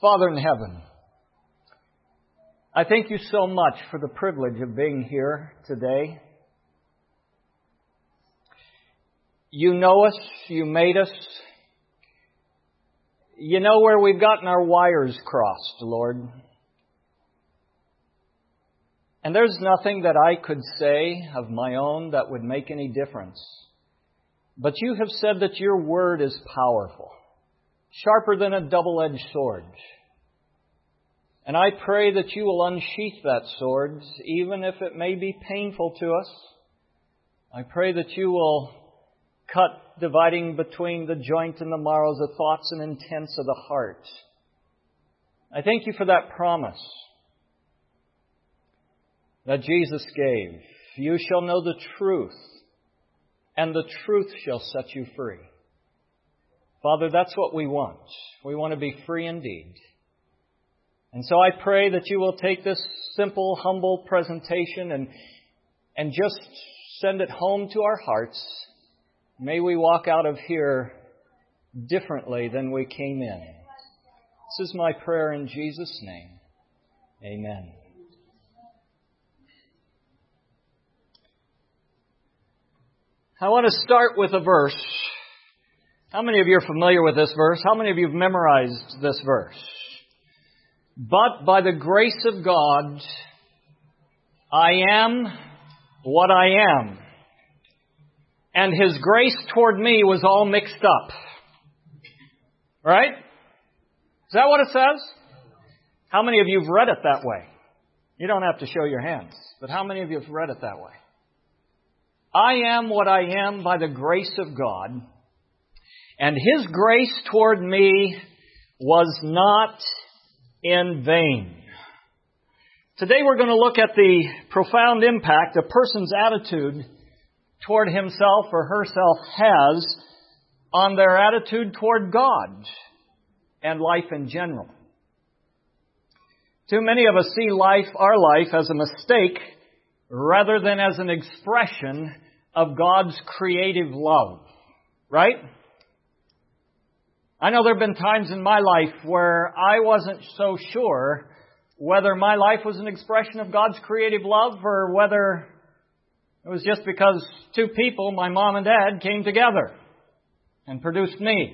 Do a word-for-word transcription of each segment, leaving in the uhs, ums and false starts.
Father in heaven, I thank you so much for the privilege of being here today. You know us, you made us. You know where we've gotten our wires crossed, Lord. And there's nothing that I could say of my own that would make any difference. But you have said that your word is powerful, sharper than a double-edged sword. And I pray that you will unsheath that sword, even if it may be painful to us. I pray that you will cut, dividing between the joint and the marrow, the thoughts and intents of the heart. I thank you for that promise that Jesus gave. You shall know the truth, and the truth shall set you free. Father, that's what we want. We want to be free indeed. And so I pray that you will take this simple, humble presentation and, and just send it home to our hearts. May we walk out of here differently than we came in. This is my prayer in Jesus' name. Amen. I want to start with a verse. How many of you are familiar with this verse? How many of you have memorized this verse? But by the grace of God, I am what I am. And His grace toward me was all mixed up. Right? Is that what it says? How many of you have read it that way? You don't have to show your hands, but how many of you have read it that way? I am what I am by the grace of God, and His grace toward me was not in vain. Today we're going to look at the profound impact a person's attitude toward himself or herself has on their attitude toward God and life in general. Too many of us see life, our life, as a mistake rather than as an expression of God's creative love. Right? I know there have been times in my life where I wasn't so sure whether my life was an expression of God's creative love or whether it was just because two people, my mom and dad, came together and produced me.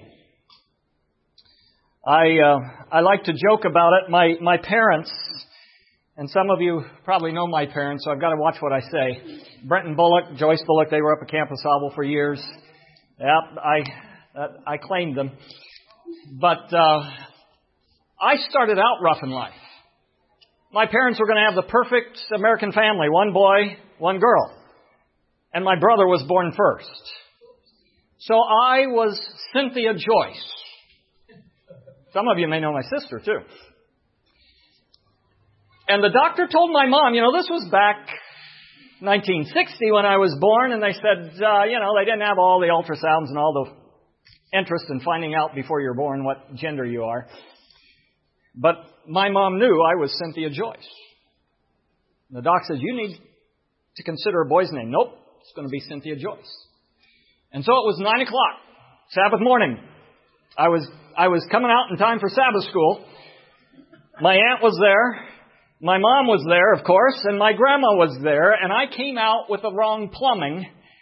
I uh, I like to joke about it. My my parents, and some of you probably know my parents, so I've got to watch what I say. Brenton Bullock, Joyce Bullock, they were up at Camp Au for years. Yep, I uh, I claimed them. But uh, I started out rough in life. My parents were going to have the perfect American family, one boy, one girl. And my brother was born first. So I was Cynthia Joyce. Some of you may know my sister, too. And the doctor told my mom, you know, this was back nineteen sixty when I was born, and they said, uh, you know, they didn't have all the ultrasounds and all the interest in finding out before you're born what gender you are. But my mom knew I was Cynthia Joyce. The doc says, you need to consider a boy's name. Nope, it's going to be Cynthia Joyce. And so it was nine o'clock, Sabbath morning. I was I was coming out in time for Sabbath school. My aunt was there. My mom was there, of course, and my grandma was there. And I came out with the wrong plumbing,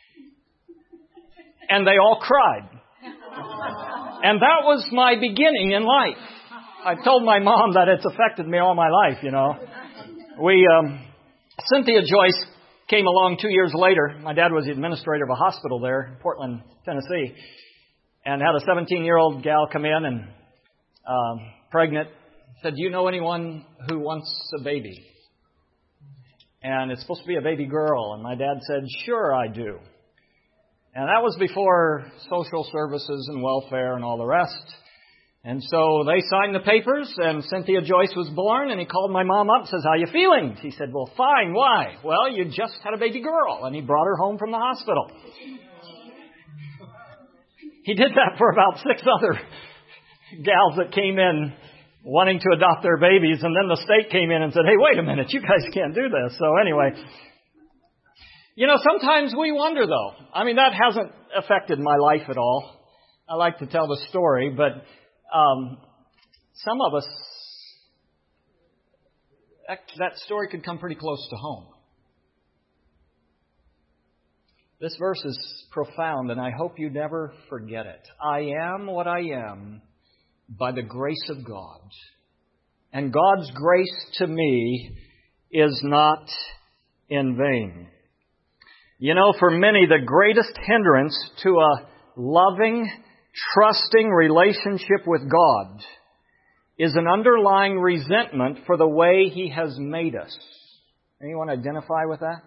and they all cried. And that was my beginning in life. I told my mom that it's affected me all my life, you know. We, um, Cynthia Joyce came along two years later. My dad was the administrator of a hospital there in Portland, Tennessee, and had a seventeen-year-old gal come in and um, pregnant. Said, do you know anyone who wants a baby? And it's supposed to be a baby girl. And my dad said, sure I do. And that was before social services and welfare and all the rest. And so they signed the papers, and Cynthia Joyce was born, and he called my mom up and says, how you feeling? She said, well, fine. Why? Well, you just had a baby girl. And he brought her home from the hospital. He did that for about six other gals that came in wanting to adopt their babies, and then the state came in and said, hey, wait a minute, you guys can't do this. So anyway, you know, sometimes we wonder, though. I mean, that hasn't affected my life at all. I like to tell the story, but um, some of us that, that story could come pretty close to home. This verse is profound, and I hope you never forget it. I am what I am by the grace of God. And God's grace to me is not in vain. You know, for many, the greatest hindrance to a loving, trusting relationship with God is an underlying resentment for the way He has made us. Anyone identify with that?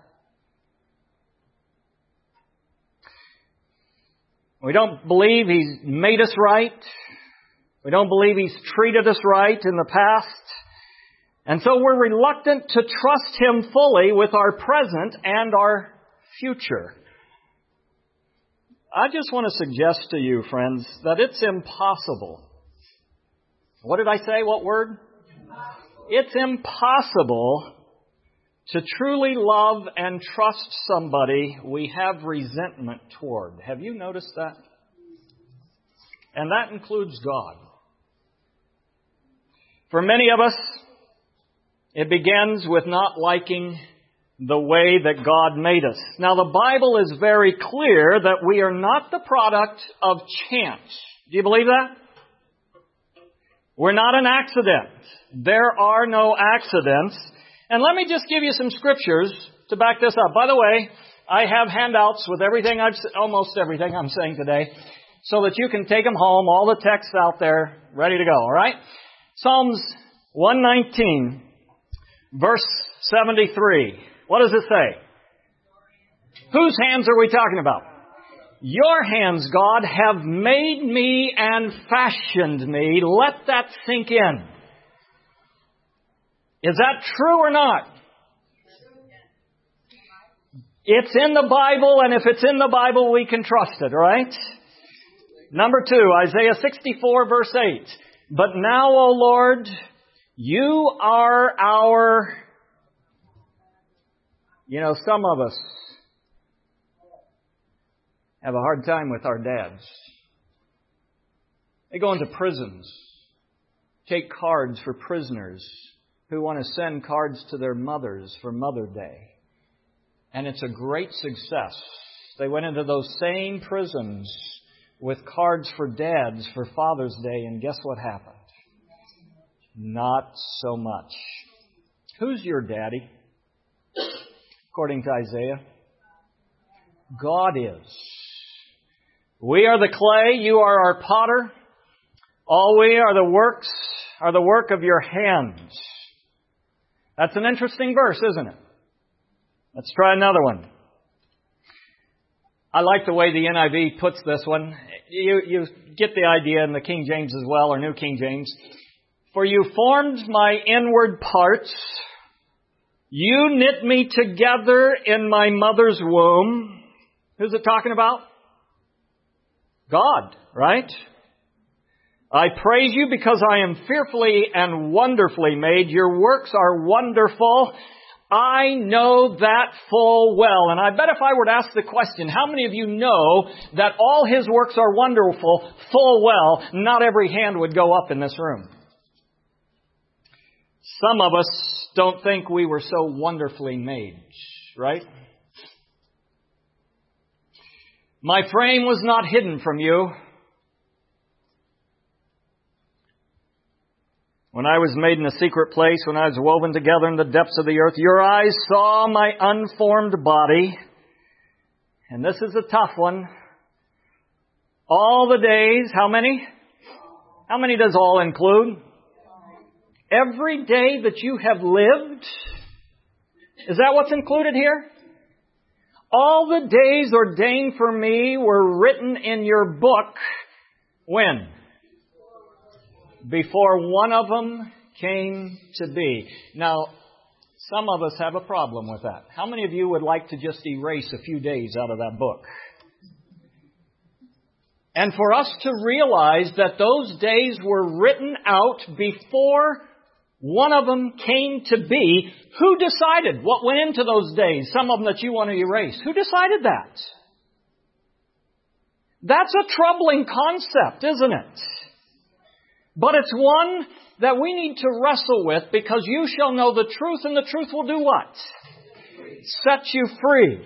We don't believe He's made us right. We don't believe He's treated us right in the past. And so we're reluctant to trust Him fully with our present and our future. I just want to suggest to you, friends, that it's impossible. What did I say? What word? Impossible. It's impossible to truly love and trust somebody we have resentment toward. Have you noticed that? And that includes God. For many of us, it begins with not liking the way that God made us. Now, the Bible is very clear that we are not the product of chance. Do you believe that? We're not an accident. There are no accidents. And let me just give you some scriptures to back this up. By the way, I have handouts with everything I've, almost everything I'm saying today, so that you can take them home, all the texts out there, ready to go, all right? Psalms one nineteen, verse seventy-three. What does it say? Whose hands are we talking about? Your hands, God, have made me and fashioned me. Let that sink in. Is that true or not? It's in the Bible, and if it's in the Bible, we can trust it, right? Number two, Isaiah sixty-four, verse eight. But now, O Lord, You are our... You know, some of us have a hard time with our dads. They go into prisons, take cards for prisoners who want to send cards to their mothers for Mother Day. And it's a great success. They went into those same prisons with cards for dads for Father's Day, and guess what happened? Not so much. Who's your daddy? According to Isaiah, God is. We are the clay, you are our potter. All we are the works are the work of your hands. That's an interesting verse, isn't it? Let's try another one. I like the way the N I V puts this one. You, you get the idea in the King James as well, or New King James. For you formed my inward parts. You knit me together in my mother's womb. Who's it talking about? God, right? I praise you because I am fearfully and wonderfully made. Your works are wonderful. I know that full well. And I bet if I were to ask the question, how many of you know that all His works are wonderful full well, not every hand would go up in this room. Some of us don't think we were so wonderfully made, right? My frame was not hidden from you. When I was made in a secret place, when I was woven together in the depths of the earth, your eyes saw my unformed body. And this is a tough one. All the days, how many? How many does all include? Every day that you have lived. Is that what's included here? All the days ordained for me were written in your book. When? Before one of them came to be. Now, some of us have a problem with that. How many of you would like to just erase a few days out of that book? And for us to realize that those days were written out before one of them came to be, who decided what went into those days? Some of them that you want to erase. Who decided that? That's a troubling concept, isn't it? But it's one that we need to wrestle with, because you shall know the truth, and the truth will do what? Set you free.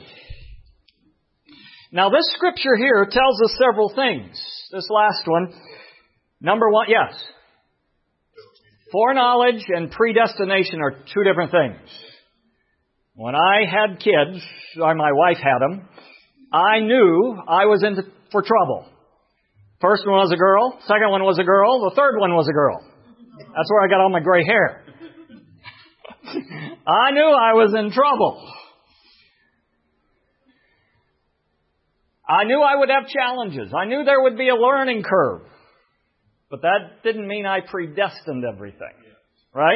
Now this scripture here tells us several things. This last one. Number one, yes. Foreknowledge and predestination are two different things. When I had kids, or my wife had them, I knew I was in for trouble. First one was a girl, second one was a girl, the third one was a girl. That's where I got all my gray hair. I knew I was in trouble. I knew I would have challenges. I knew there would be a learning curve. But that didn't mean I predestined everything. Right?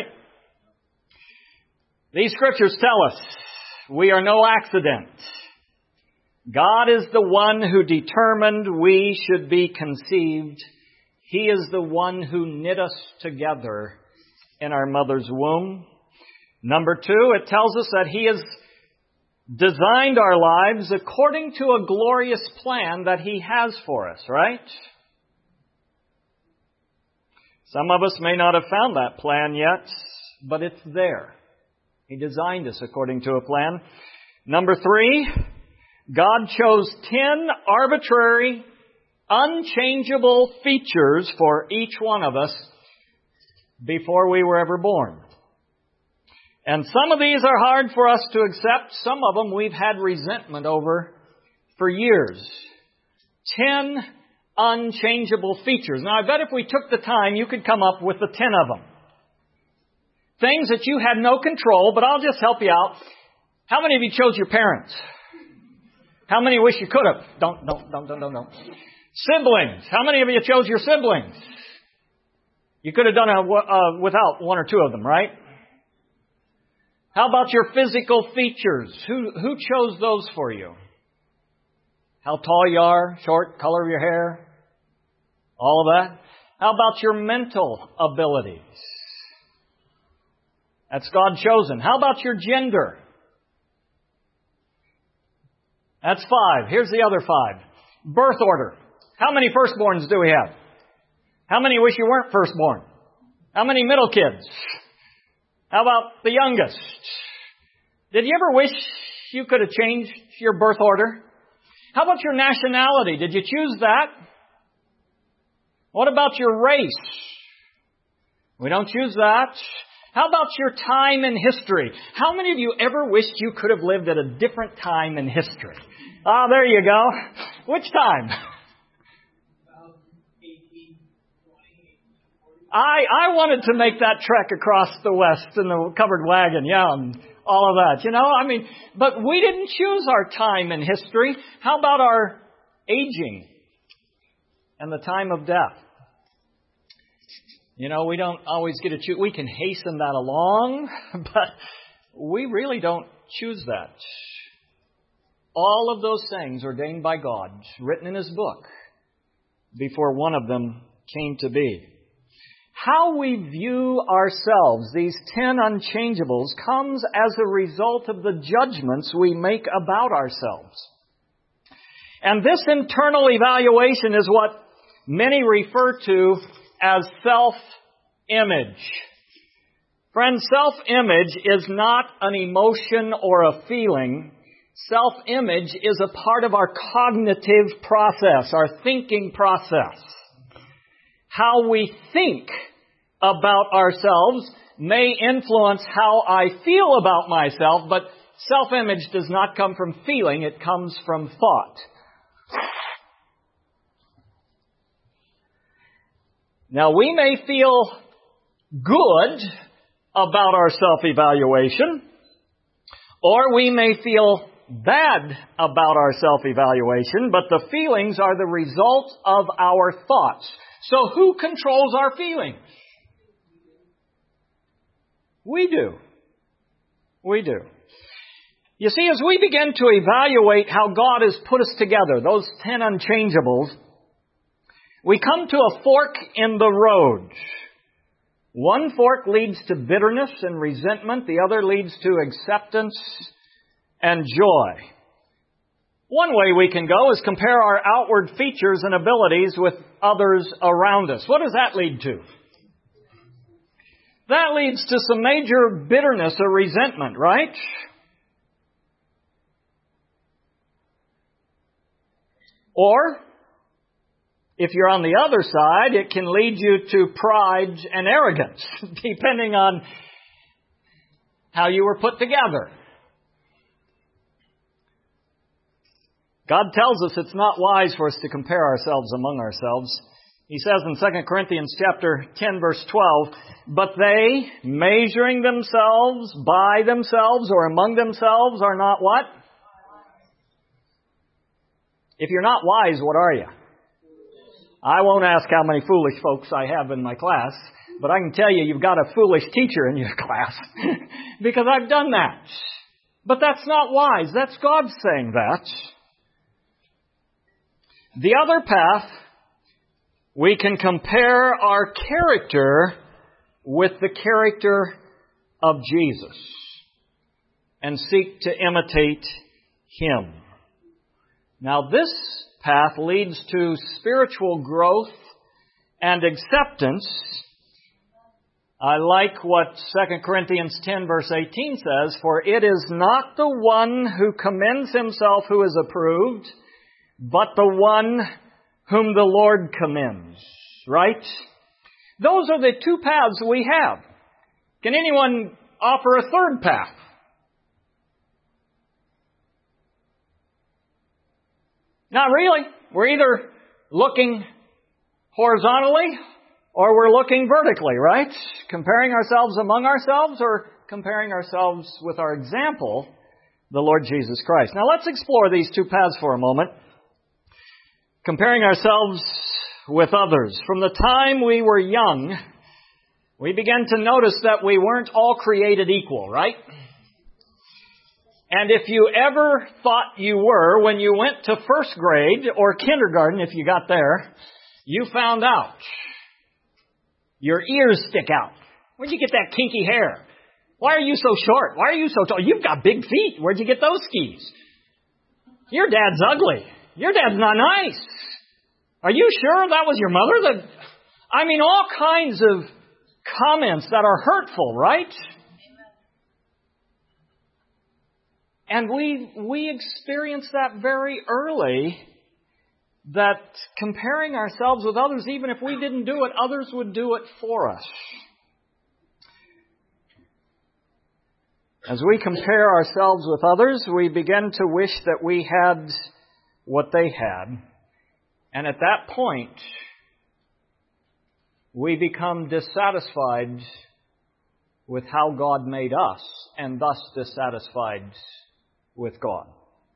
These scriptures tell us we are no accident. God is the one who determined we should be conceived. He is the one who knit us together in our mother's womb. Number two, it tells us that He has designed our lives according to a glorious plan that He has for us, right? Some of us may not have found that plan yet, but it's there. He designed us according to a plan. Number three, God chose ten arbitrary, unchangeable features for each one of us before we were ever born. And some of these are hard for us to accept. Some of them we've had resentment over for years. Ten unchangeable features. Now, I bet if we took the time, you could come up with the ten of them. Things that you had no control, but I'll just help you out. How many of you chose your parents? How many wish you could have? Don't, don't, don't, don't, don't, don't. Siblings. How many of you chose your siblings? You could have done it uh, without one or two of them, right? How about your physical features? Who, who chose those for you? How tall you are, short, color of your hair, all of that. How about your mental abilities? That's God chosen. How about your gender? That's five. Here's the other five. Birth order. How many firstborns do we have? How many wish you weren't firstborn? How many middle kids? How about the youngest? Did you ever wish you could have changed your birth order? How about your nationality? Did you choose that? What about your race? We don't choose that. How about your time in history? How many of you ever wished you could have lived at a different time in history? Ah, there you go. Which time? I, I wanted to make that trek across the West in the covered wagon, yeah, and all of that, you know, I mean, but we didn't choose our time in history. How about our aging and the time of death? You know, we don't always get to choose. We can hasten that along, but we really don't choose that. All of those things ordained by God, written in His book, before one of them came to be. How we view ourselves, these ten unchangeables, comes as a result of the judgments we make about ourselves. And this internal evaluation is what many refer to as self-image. Friends, self-image is not an emotion or a feeling. Self-image is a part of our cognitive process, our thinking process. How we think about ourselves may influence how I feel about myself, but self-image does not come from feeling, it comes from thought. Now, we may feel good about our self-evaluation, or we may feel bad about our self-evaluation, but the feelings are the result of our thoughts. So who controls our feelings? We do. We do. You see, as we begin to evaluate how God has put us together, those ten unchangeables, we come to a fork in the road. One fork leads to bitterness and resentment. The other leads to acceptance and joy. One way we can go is compare our outward features and abilities with others around us. What does that lead to? that leads to some major bitterness or resentment, right? Or, if you're on the other side, it can lead you to pride and arrogance, depending on how you were put together. God tells us it's not wise for us to compare ourselves among ourselves. He says in Second Corinthians chapter ten, verse twelve, "But they, measuring themselves by themselves or among themselves, are not" what? If you're not wise, what are you? I won't ask how many foolish folks I have in my class, but I can tell you you've got a foolish teacher in your class because I've done that. But that's not wise. That's God saying that. The other path, we can compare our character with the character of Jesus and seek to imitate Him. Now this path leads to spiritual growth and acceptance. I like what Second Corinthians ten verse eighteen says, "For it is not the one who commends himself who is approved, but the one whom the Lord commends." Right? Those are the two paths we have. Can anyone offer a third path? Not really. We're either looking horizontally or we're looking vertically, right? Comparing ourselves among ourselves or comparing ourselves with our example, the Lord Jesus Christ. Now let's explore these two paths for a moment. Comparing ourselves with others. From the time we were young, we began to notice that we weren't all created equal, right? And if you ever thought you were, when you went to first grade or kindergarten, if you got there, you found out your ears stick out. Where'd you get that kinky hair? Why are you so short? Why are you so tall? You've got big feet. Where'd you get those skis? Your dad's ugly. Your dad's not nice. Are you sure that was your mother? That, I mean, all kinds of comments that are hurtful, right? And we we experience that very early, that comparing ourselves with others, even if we didn't do it, others would do it for us. As we compare ourselves with others, we begin to wish that we had what they had. And at that point, we become dissatisfied with how God made us, and thus dissatisfied with God.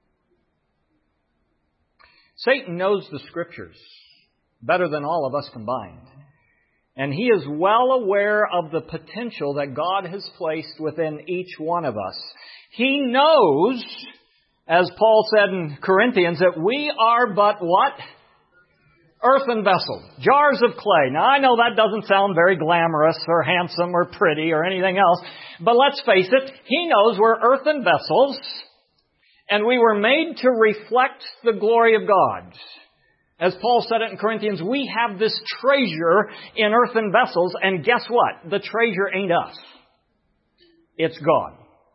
Satan knows the Scriptures better than all of us combined. And he is well aware of the potential that God has placed within each one of us. He knows, as Paul said in Corinthians, that we are but what? Earthen vessels, jars of clay. Now, I know that doesn't sound very glamorous or handsome or pretty or anything else, but let's face it, he knows we're earthen vessels, and we were made to reflect the glory of God. As Paul said it in Corinthians, we have this treasure in earthen vessels, and guess what? The treasure ain't us. It's God.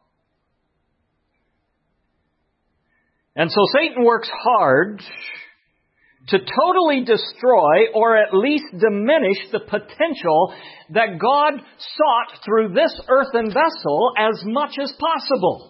And so Satan works hard to totally destroy or at least diminish the potential that God sought through this earthen vessel as much as possible.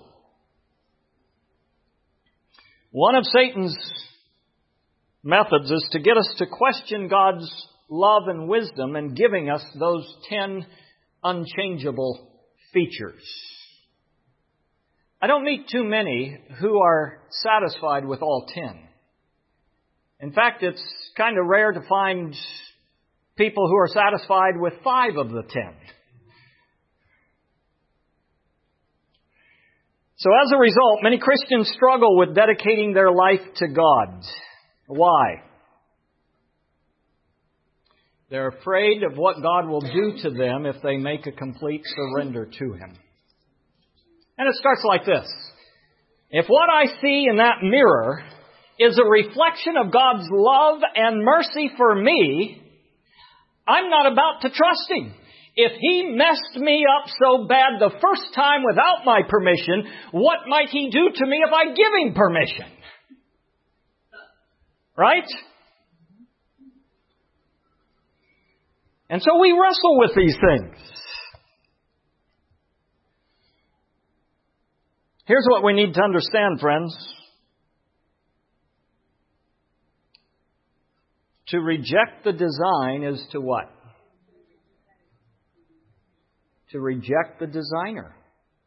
One of Satan's methods is to get us to question God's love and wisdom in giving us those ten unchangeable features. I don't meet too many who are satisfied with all ten. In fact, it's kind of rare to find people who are satisfied with five of the ten. So as a result, many Christians struggle with dedicating their life to God. Why? They're afraid of what God will do to them if they make a complete surrender to Him. And it starts like this. If what I see in that mirror is a reflection of God's love and mercy for me, I'm not about to trust Him. If He messed me up so bad the first time without my permission, what might He do to me if I give Him permission? Right? And so we wrestle with these things. Here's what we need to understand, friends. To reject the design is to what? To reject the designer.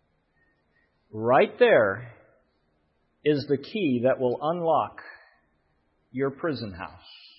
Right there is the key that will unlock your prison house.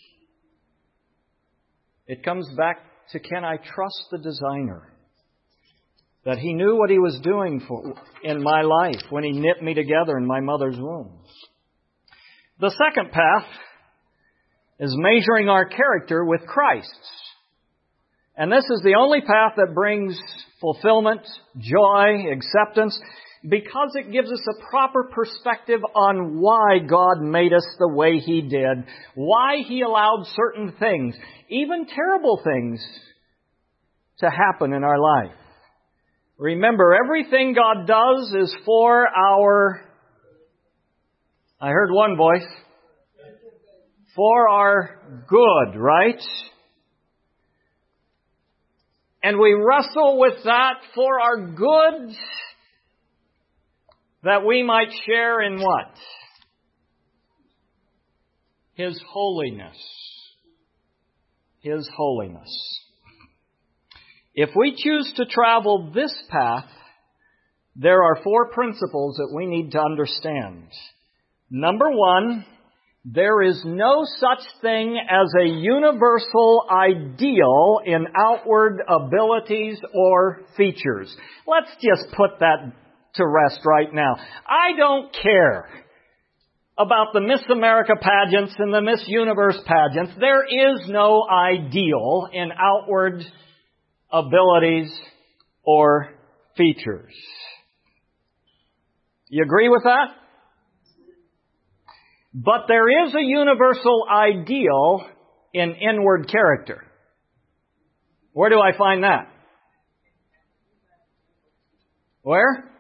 It comes back to, can I trust the designer? That He knew what He was doing for, in my life when He knit me together in my mother's womb. The second path is measuring our character with Christ's. And this is the only path that brings fulfillment, joy, acceptance, because it gives us a proper perspective on why God made us the way He did, why He allowed certain things, even terrible things, to happen in our life. Remember, everything God does is for our, I heard one voice, for our good, right? And we wrestle with that for our good, that we might share in what? His holiness. His holiness. If we choose to travel this path, there are four principles that we need to understand. Number one, there is no such thing as a universal ideal in outward abilities or features. Let's just put that to rest right now. I don't care about the Miss America pageants and the Miss Universe pageants. There is no ideal in outward abilities or features. You agree with that? But there is a universal ideal in inward character. Where do I find that? Where?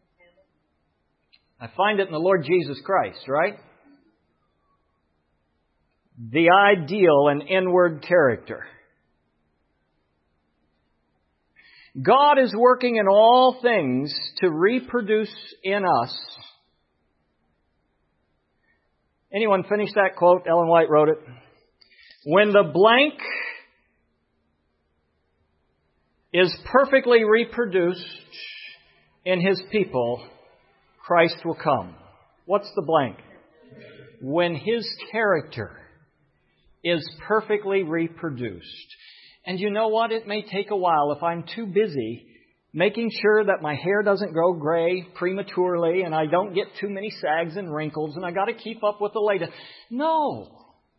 I find it in the Lord Jesus Christ, right? The ideal in inward character. God is working in all things to reproduce in us. Anyone finish that quote? Ellen White wrote it. When the blank is perfectly reproduced in His people, Christ will come. What's the blank? When His character is perfectly reproduced. And you know what? It may take a while if I'm too busy making sure that my hair doesn't grow gray prematurely and I don't get too many sags and wrinkles and I got to keep up with the latest. No.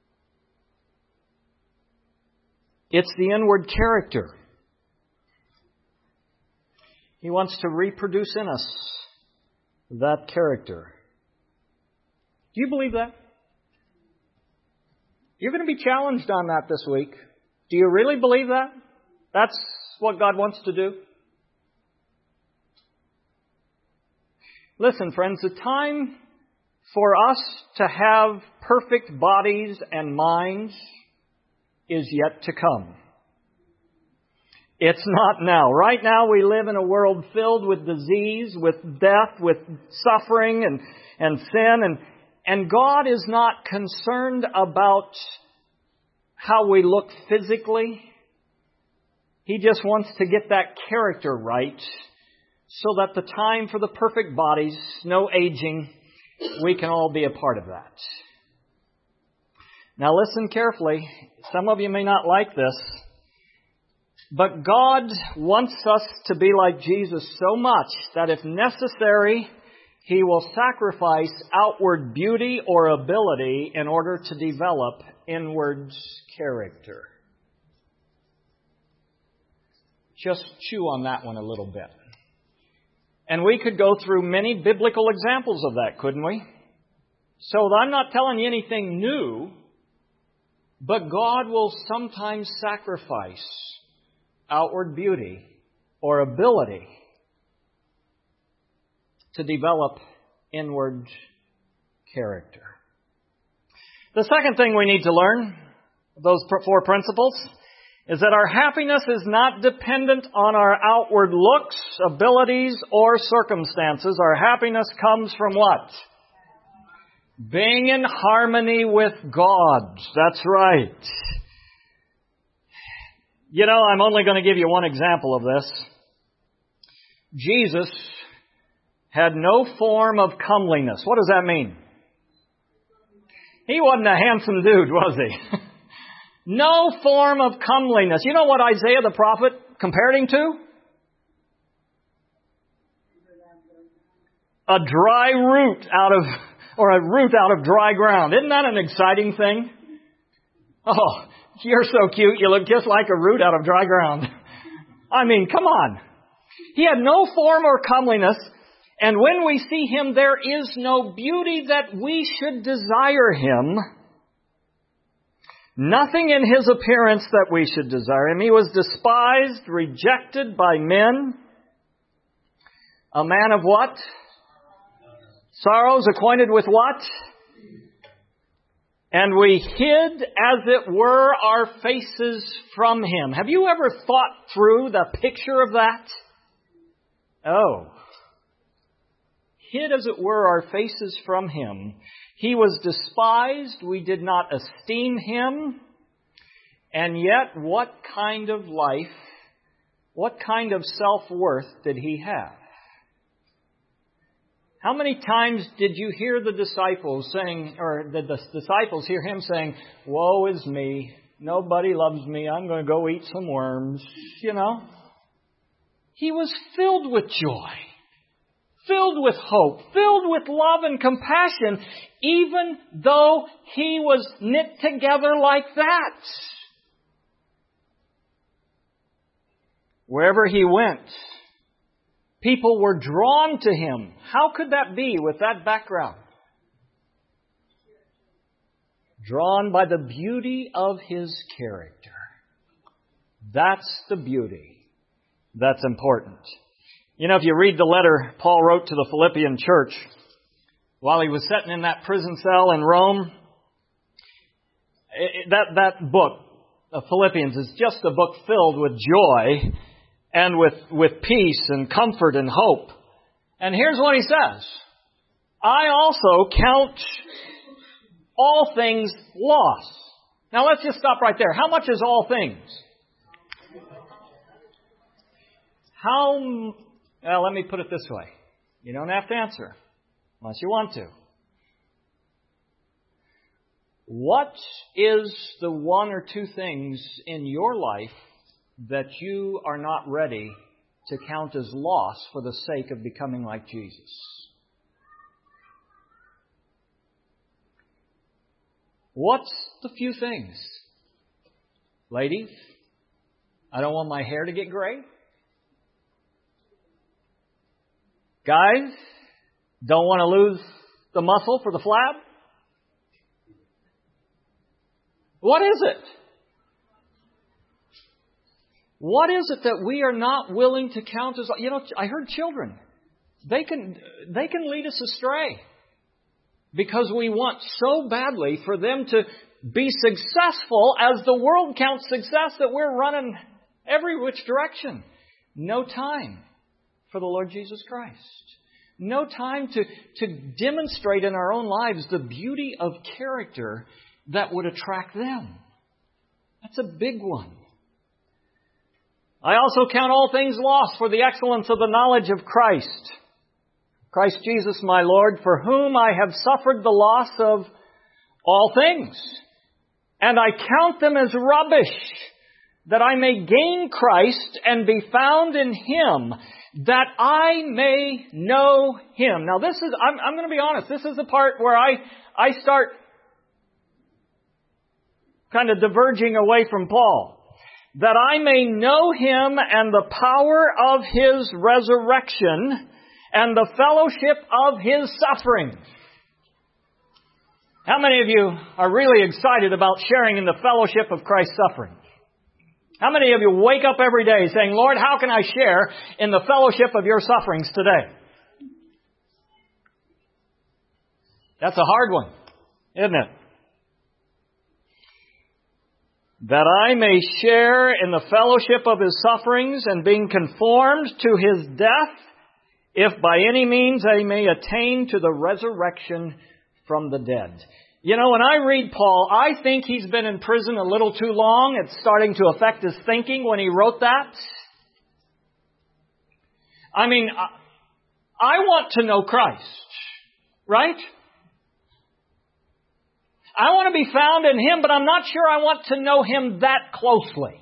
It's the inward character. He wants to reproduce in us that character. Do you believe that? You're going to be challenged on that this week. Do you really believe that? That's what God wants to do? Listen, friends, the time for us to have perfect bodies and minds is yet to come. It's not now. Right now we live in a world filled with disease, with death, with suffering and, and sin. And, and God is not concerned about how we look physically. He just wants to get that character right so that the time for the perfect bodies, no aging, we can all be a part of that. Now listen carefully. Some of you may not like this. But God wants us to be like Jesus so much that if necessary, He will sacrifice outward beauty or ability in order to develop inward character. Just chew on that one a little bit. And we could go through many biblical examples of that, couldn't we? So I'm not telling you anything new, but God will sometimes sacrifice outward beauty or ability to develop inward character. The second thing we need to learn, those four principles, is that our happiness is not dependent on our outward looks, abilities, or circumstances. Our happiness comes from what? Being in harmony with God. That's right. You know, I'm only going to give you one example of this. Jesus had no form of comeliness. What does that mean? He wasn't a handsome dude, was he? No form of comeliness. You know what Isaiah the prophet compared him to? A dry root out of, or a root out of dry ground. Isn't that an exciting thing? Oh, you're so cute. You look just like a root out of dry ground. I mean, come on. He had no form or comeliness. And when we see Him, there is no beauty that we should desire Him. Nothing in His appearance that we should desire Him. He was despised, rejected by men. A man of what? Sorrows, acquainted with what? And we hid, as it were, our faces from Him. Have you ever thought through the picture of that? Oh. Hid, as it were, our faces from Him. He was despised. We did not esteem Him. And yet, what kind of life, what kind of self-worth did He have? How many times did you hear the disciples saying, or did the disciples hear Him saying, "Woe is me. Nobody loves me. I'm going to go eat some worms." You know? He was filled with joy. Filled with hope, filled with love and compassion, even though He was knit together like that. Wherever He went, people were drawn to Him. How could that be with that background? Drawn by the beauty of His character. That's the beauty that's important. You know, if you read the letter Paul wrote to the Philippian church while he was sitting in that prison cell in Rome, that, that book of Philippians is just a book filled with joy and with, with peace and comfort and hope. And here's what he says. I also count all things lost. Now let's just stop right there. How much is all things? How... Well, let me put it this way. You don't have to answer unless you want to. What is the one or two things in your life that you are not ready to count as loss for the sake of becoming like Jesus? What's the few things? Ladies, I don't want my hair to get gray. Guys, don't want to lose the muscle for the flab? What is it? What is it that we are not willing to count as... You know, I heard children. They can, they can lead us astray because we want so badly for them to be successful as the world counts success that we're running every which direction. No time for the Lord Jesus Christ. No time to, to demonstrate in our own lives the beauty of character that would attract them. That's a big one. I also count all things lost for the excellence of the knowledge of Christ. Christ Jesus my Lord, for whom I have suffered the loss of all things. And I count them as rubbish, that I may gain Christ and be found in Him, that I may know Him. Now this is, I'm, I'm going to be honest, this is the part where I, I start kind of diverging away from Paul. That I may know Him and the power of His resurrection and the fellowship of His suffering. How many of you are really excited about sharing in the fellowship of Christ's suffering? How many of you wake up every day saying, Lord, how can I share in the fellowship of your sufferings today? That's a hard one, isn't it? That I may share in the fellowship of His sufferings and being conformed to His death, if by any means I may attain to the resurrection from the dead. You know, when I read Paul, I think he's been in prison a little too long. It's starting to affect his thinking when he wrote that. I mean, I want to know Christ, right? I want to be found in Him, but I'm not sure I want to know Him that closely.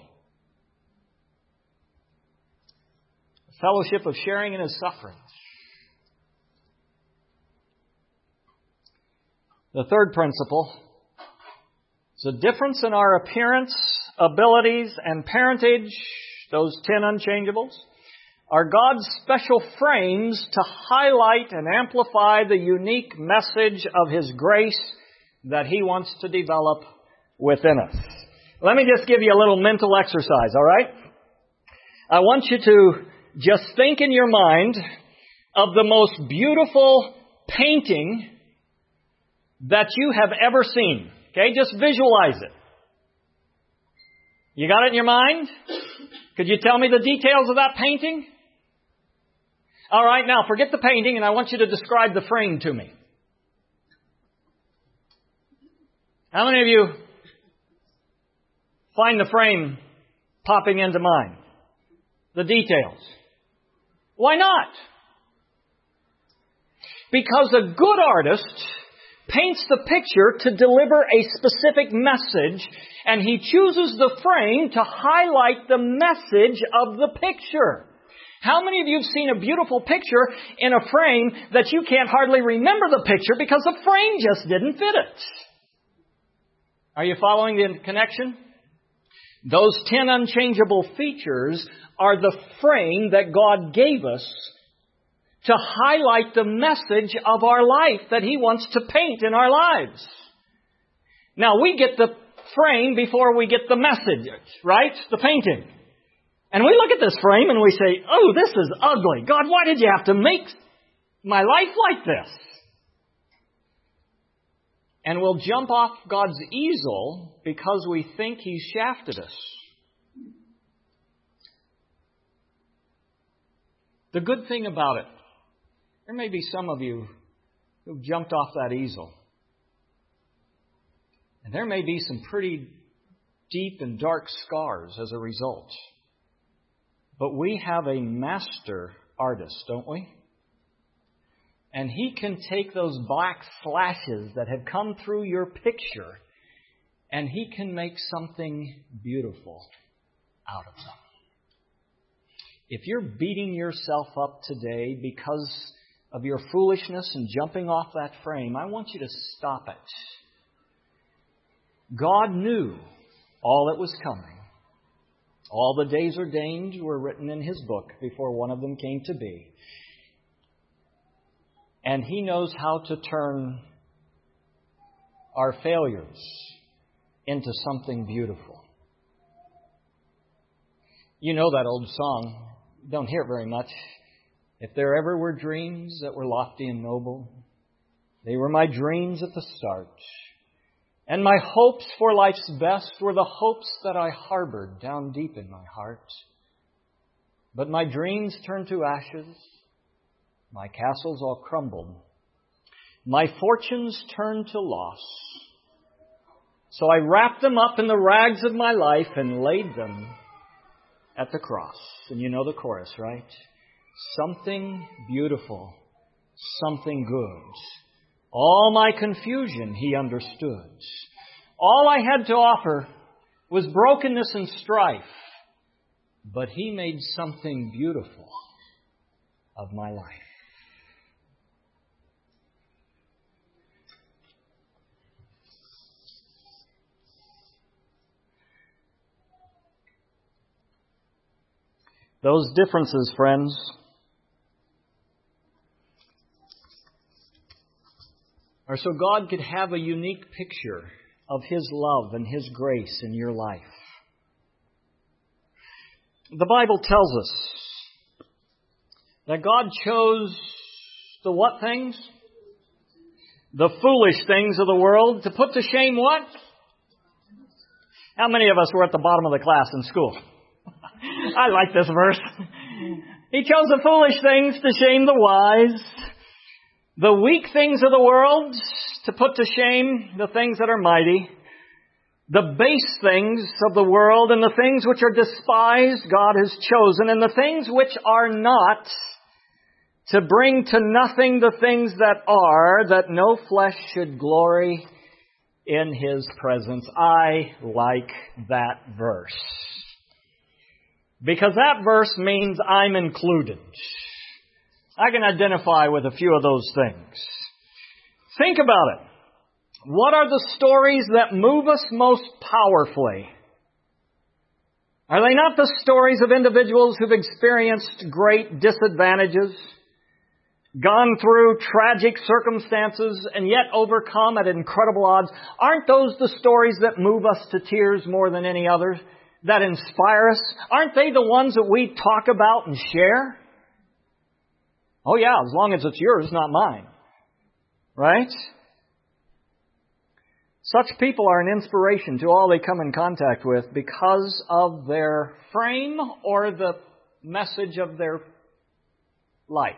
The fellowship of sharing in His sufferings. The third principle is a difference in our appearance, abilities, and parentage, those ten unchangeables, are God's special frames to highlight and amplify the unique message of His grace that He wants to develop within us. Let me just give you a little mental exercise, all right? I want you to just think in your mind of the most beautiful painting that you have ever seen. Okay, just visualize it. You got it in your mind? Could you tell me the details of that painting? All right, now forget the painting and I want you to describe the frame to me. How many of you find the frame popping into mind? The details. Why not? Because a good artist paints the picture to deliver a specific message, and he chooses the frame to highlight the message of the picture. How many of you have seen a beautiful picture in a frame that you can't hardly remember the picture because the frame just didn't fit it? Are you following the connection? Those ten unchangeable features are the frame that God gave us to highlight the message of our life that He wants to paint in our lives. Now, we get the frame before we get the message, right? The painting. And we look at this frame and we say, oh, this is ugly. God, why did you have to make my life like this? And we'll jump off God's easel because we think He's shafted us. The good thing about it, there may be some of you who've jumped off that easel. And there may be some pretty deep and dark scars as a result. But we have a master artist, don't we? And he can take those black slashes that have come through your picture and he can make something beautiful out of them. If you're beating yourself up today because of your foolishness and jumping off that frame, I want you to stop it. God knew all that was coming. All the days ordained were written in His book before one of them came to be. And He knows how to turn our failures into something beautiful. You know that old song. Don't hear it very much. If there ever were dreams that were lofty and noble, they were my dreams at the start. And my hopes for life's best were the hopes that I harbored down deep in my heart. But my dreams turned to ashes. My castles all crumbled. My fortunes turned to loss. So I wrapped them up in the rags of my life and laid them at the cross. And you know the chorus, right? Something beautiful, something good. All my confusion He understood. All I had to offer was brokenness and strife. But He made something beautiful of my life. Those differences, friends, are so God could have a unique picture of His love and His grace in your life. The Bible tells us that God chose the what things? The foolish things of the world to put to shame what? How many of us were at the bottom of the class in school? I like this verse. He chose the foolish things to shame the wise, the weak things of the world to put to shame the things that are mighty, the base things of the world and the things which are despised God has chosen, and the things which are not, to bring to nothing the things that are, that no flesh should glory in His presence. I like that verse. Because that verse means I'm included. I can identify with a few of those things. Think about it. What are the stories that move us most powerfully? Are they not the stories of individuals who've experienced great disadvantages, gone through tragic circumstances, and yet overcome at incredible odds? Aren't those the stories that move us to tears more than any others, that inspire us? Aren't they the ones that we talk about and share? Oh yeah, as long as it's yours, not mine. Right? Such people are an inspiration to all they come in contact with because of their frame or the message of their life.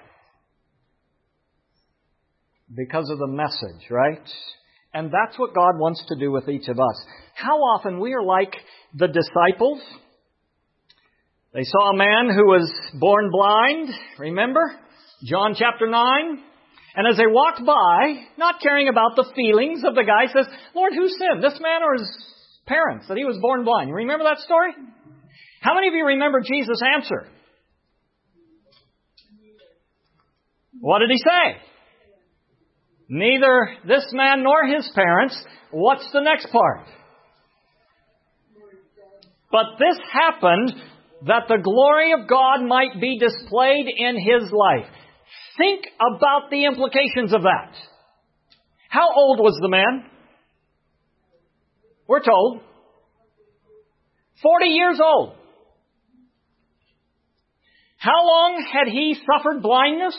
Because of the message, right? And that's what God wants to do with each of us. How often we are like the disciples. They saw a man who was born blind, remember? John chapter nine. And as they walked by, not caring about the feelings of the guy, says, Lord, who sinned, this man or his parents, that he was born blind? You remember that story? How many of you remember Jesus' answer? What did He say? Neither this man nor his parents. What's the next part? But this happened that the glory of God might be displayed in his life. Think about the implications of that. How old was the man? We're told. Forty years old. How long had he suffered blindness?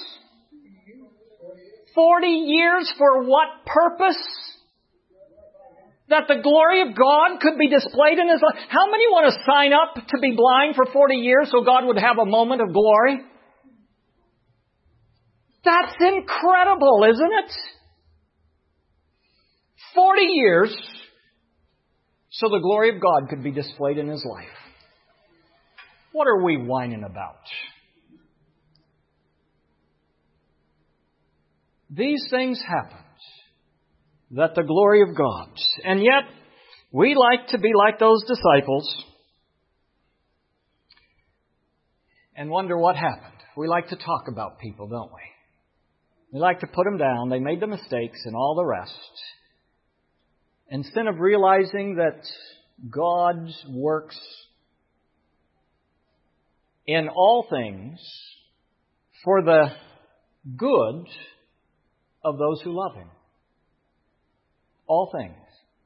Forty years for what purpose? That the glory of God could be displayed in his life. How many want to sign up to be blind for forty years so God would have a moment of glory? That's incredible, isn't it? Forty years so the glory of God could be displayed in his life. What are we whining about? These things happened, that the glory of God. And yet, we like to be like those disciples and wonder what happened. We like to talk about people, don't we? We like to put them down. They made the mistakes and all the rest. Instead of realizing that God works in all things for the good of those who love Him. All things.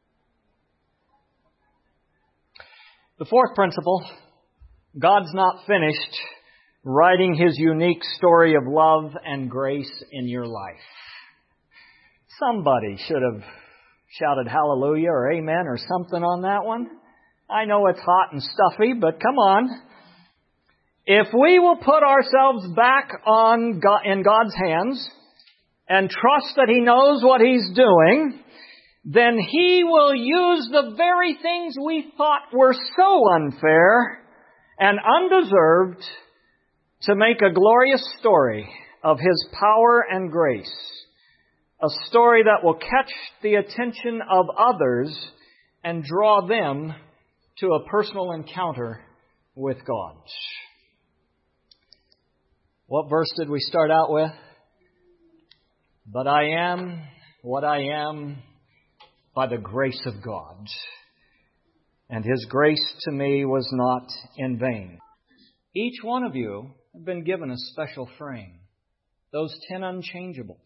The fourth principle, God's not finished writing His unique story of love and grace in your life. Somebody should have shouted hallelujah or amen or something on that one. I know it's hot and stuffy, but come on. If we will put ourselves back on God, in God's hands and trust that He knows what He's doing, then He will use the very things we thought were so unfair and undeserved to make a glorious story of His power and grace. A story that will catch the attention of others and draw them to a personal encounter with God. What verse did we start out with? But I am what I am by the grace of God. And His grace to me was not in vain. Each one of you have been given a special frame. Those ten unchangeables.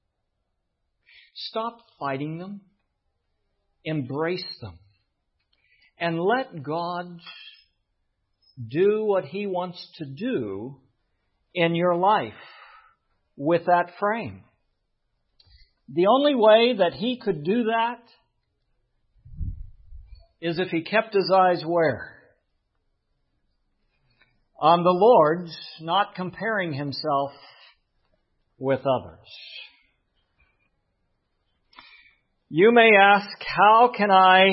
Stop fighting them. Embrace them. And let God do what He wants to do in your life with that frame. The only way that He could do that is if He kept His eyes where? On the Lord's, not comparing Himself with others. You may ask, how can I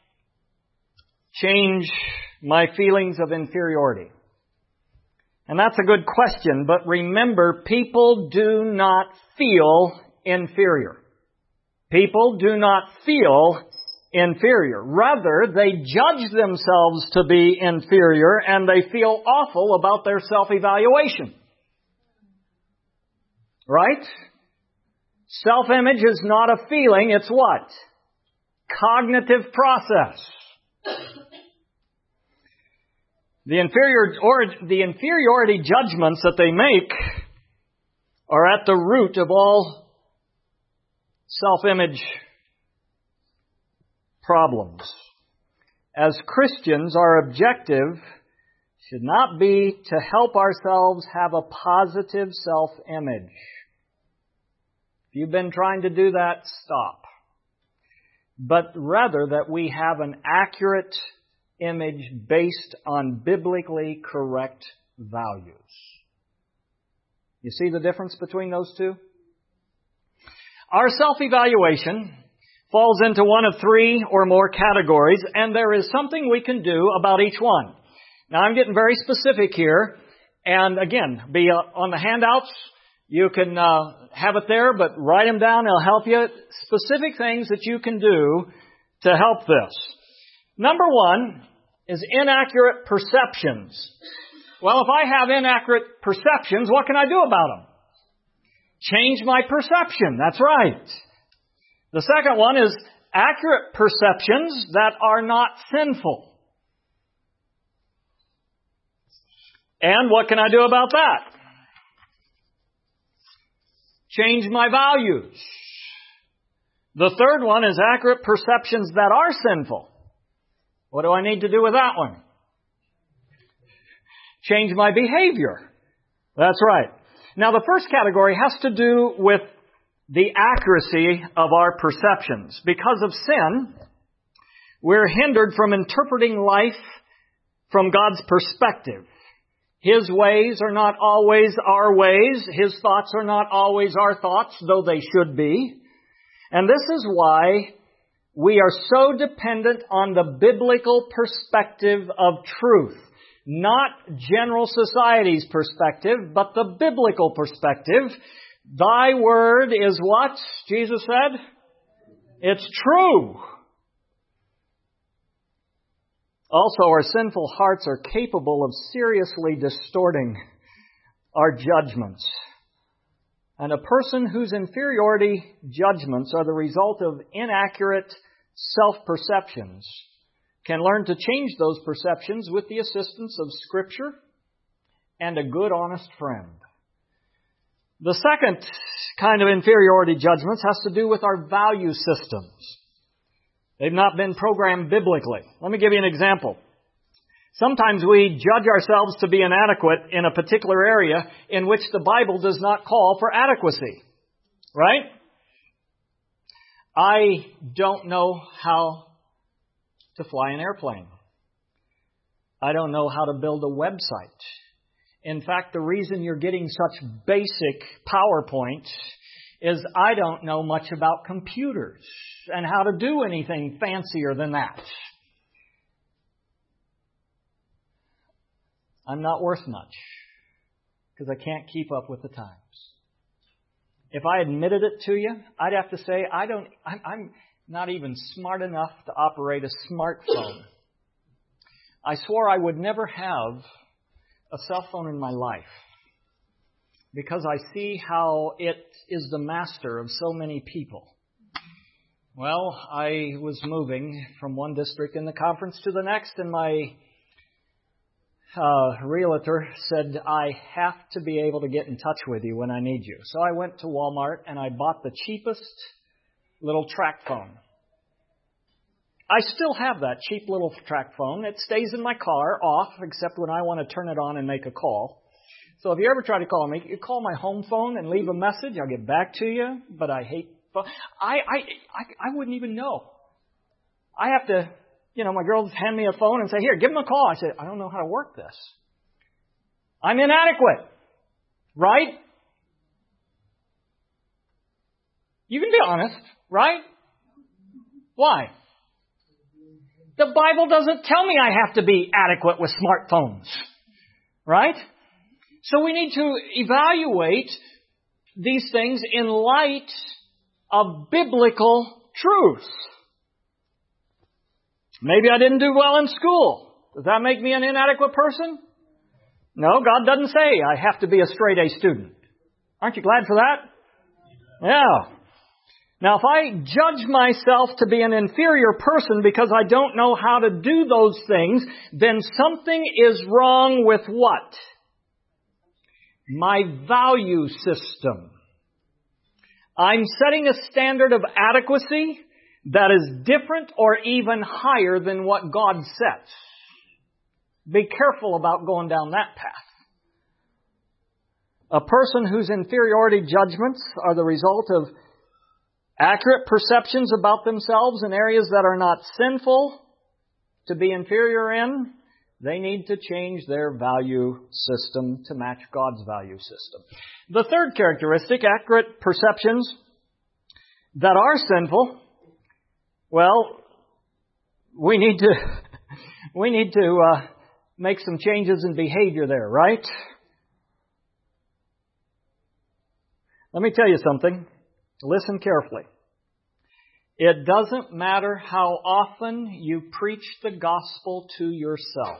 change my feelings of inferiority? And that's a good question, but remember, people do not feel inferior. People do not feel inferior. Rather, they judge themselves to be inferior and they feel awful about their self-evaluation. Right? Self-image is not a feeling, it's what? Cognitive process. The inferior, or the inferiority judgments that they make are at the root of all self-image problems. As Christians, our objective should not be to help ourselves have a positive self-image. If you've been trying to do that, stop. But rather that we have an accurate image based on biblically correct values. You see the difference between those two? Our self-evaluation falls into one of three or more categories, and there is something we can do about each one. Now, I'm getting very specific here, and again, be uh, on the handouts. You can uh, have it there, but write them down. It'll help you. Specific things that you can do to help this. Number one is inaccurate perceptions. Well, if I have inaccurate perceptions, what can I do about them? Change my perception. That's right. The second one is accurate perceptions that are not sinful. And what can I do about that? Change my values. The third one is accurate perceptions that are sinful. What do I need to do with that one? Change my behavior. That's right. Now, the first category has to do with the accuracy of our perceptions. Because of sin, we're hindered from interpreting life from God's perspective. His ways are not always our ways. His thoughts are not always our thoughts, though they should be. And this is why we are so dependent on the biblical perspective of truth. Not general society's perspective, but the biblical perspective. Thy word is what? Jesus said? It's true. Also, our sinful hearts are capable of seriously distorting our judgments. And a person whose inferiority judgments are the result of inaccurate self-perceptions can learn to change those perceptions with the assistance of Scripture and a good, honest friend. The second kind of inferiority judgments has to do with our value systems. They've not been programmed biblically. Let me give you an example. Sometimes we judge ourselves to be inadequate in a particular area in which the Bible does not call for adequacy. Right? I don't know how to fly an airplane. I don't know how to build a website. In fact, the reason you're getting such basic PowerPoint is I don't know much about computers and how to do anything fancier than that. I'm not worth much because I can't keep up with the times. If I admitted it to you, I'd have to say I don't. I'm, I'm not even smart enough to operate a smartphone. I swore I would never have a cell phone in my life because I see how it is the master of so many people. Well, I was moving from one district in the conference to the next, and my uh, realtor said, I have to be able to get in touch with you when I need you. So I went to Walmart and I bought the cheapest little track phone. I still have that cheap little track phone. It stays in my car off, except when I want to turn it on and make a call. So if you ever try to call me, you call my home phone and leave a message. I'll get back to you, but I hate phone. I, I, I, I wouldn't even know. I have to, you know, my girls hand me a phone and say, here, give them a call. I say, I don't know how to work this. I'm inadequate. Right? You can be honest, right? Why? The Bible doesn't tell me I have to be adequate with smartphones. Right? So we need to evaluate these things in light of biblical truth. Maybe I didn't do well in school. Does that make me an inadequate person? No, God doesn't say I have to be a straight A student. Aren't you glad for that? Yeah. Now, if I judge myself to be an inferior person because I don't know how to do those things, then something is wrong with what? My value system. I'm setting a standard of adequacy that is different or even higher than what God sets. Be careful about going down that path. A person whose inferiority judgments are the result of accurate perceptions about themselves in areas that are not sinful to be inferior in, they need to change their value system to match God's value system. The third characteristic, accurate perceptions that are sinful, well, we need to we need to uh, make some changes in behavior there, right? Let me tell you something. Listen carefully. It doesn't matter how often you preach the gospel to yourself.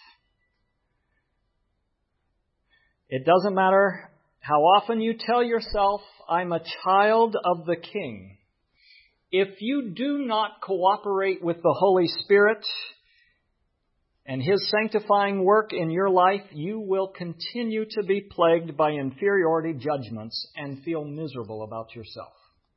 It doesn't matter how often you tell yourself, I'm a child of the King. If you do not cooperate with the Holy Spirit and His sanctifying work in your life, you will continue to be plagued by inferiority judgments and feel miserable about yourself.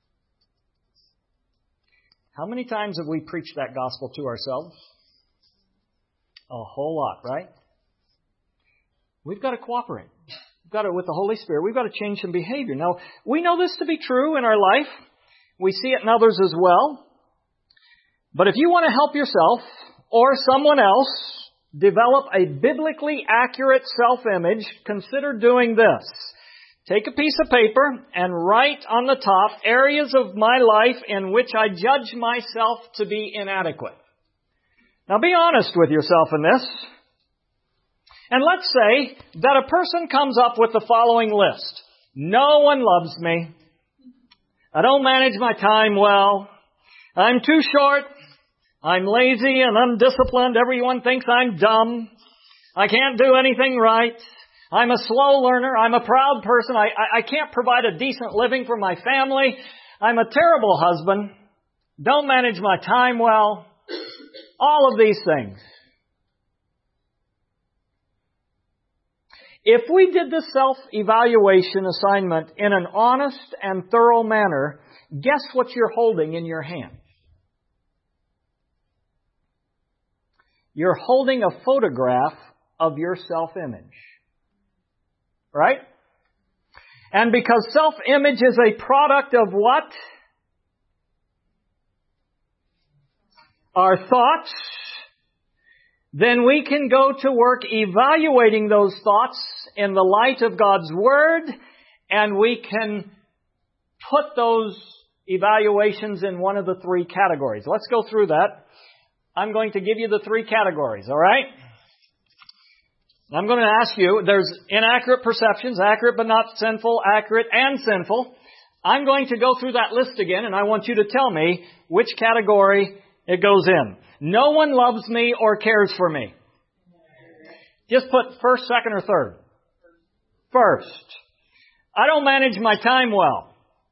How many times have we preached that gospel to ourselves? A whole lot, right? We've got to cooperate. We've got to, with the Holy Spirit, we've got to change some behavior. Now, we know this to be true in our life. We see it in others as well. But if you want to help yourself or someone else develop a biblically accurate self-image, consider doing this. Take a piece of paper and write on the top areas of my life in which I judge myself to be inadequate. Now be honest with yourself in this. And let's say that a person comes up with the following list. No one loves me. I don't manage my time well. I'm too short. I'm lazy and undisciplined. Everyone thinks I'm dumb. I can't do anything right. I'm a slow learner. I'm a proud person. I, I, I can't provide a decent living for my family. I'm a terrible husband. Don't manage my time well. All of these things. If we did the self-evaluation assignment in an honest and thorough manner, guess what you're holding in your hand? You're holding a photograph of your self-image. Right? And because self-image is a product of what? Our thoughts. Then we can go to work evaluating those thoughts in the light of God's Word, and we can put those evaluations in one of the three categories. Let's go through that. I'm going to give you the three categories, all right? I'm going to ask you, there's inaccurate perceptions, accurate but not sinful, accurate and sinful. I'm going to go through that list again, and I want you to tell me which category it goes in. No one loves me or cares for me. Just put first, second, or third. First. I don't manage my time well.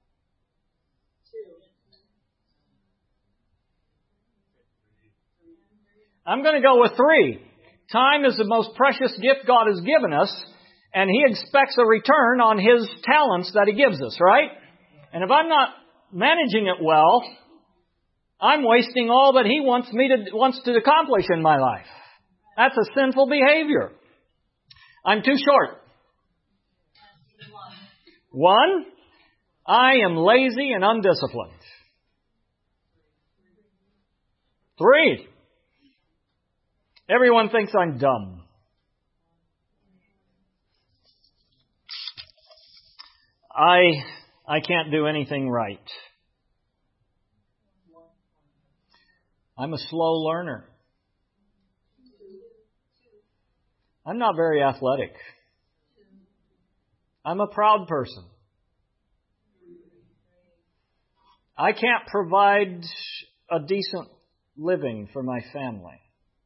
I'm going to go with three. Time is the most precious gift God has given us, and He expects a return on His talents that He gives us, right? And if I'm not managing it well, I'm wasting all that He wants me to, wants to accomplish in my life. That's a sinful behavior. I'm too short. One, I am lazy and undisciplined. Three, everyone thinks I'm dumb. I I can't do anything right. I'm a slow learner. I'm not very athletic. I'm a proud person. I can't provide a decent living for my family.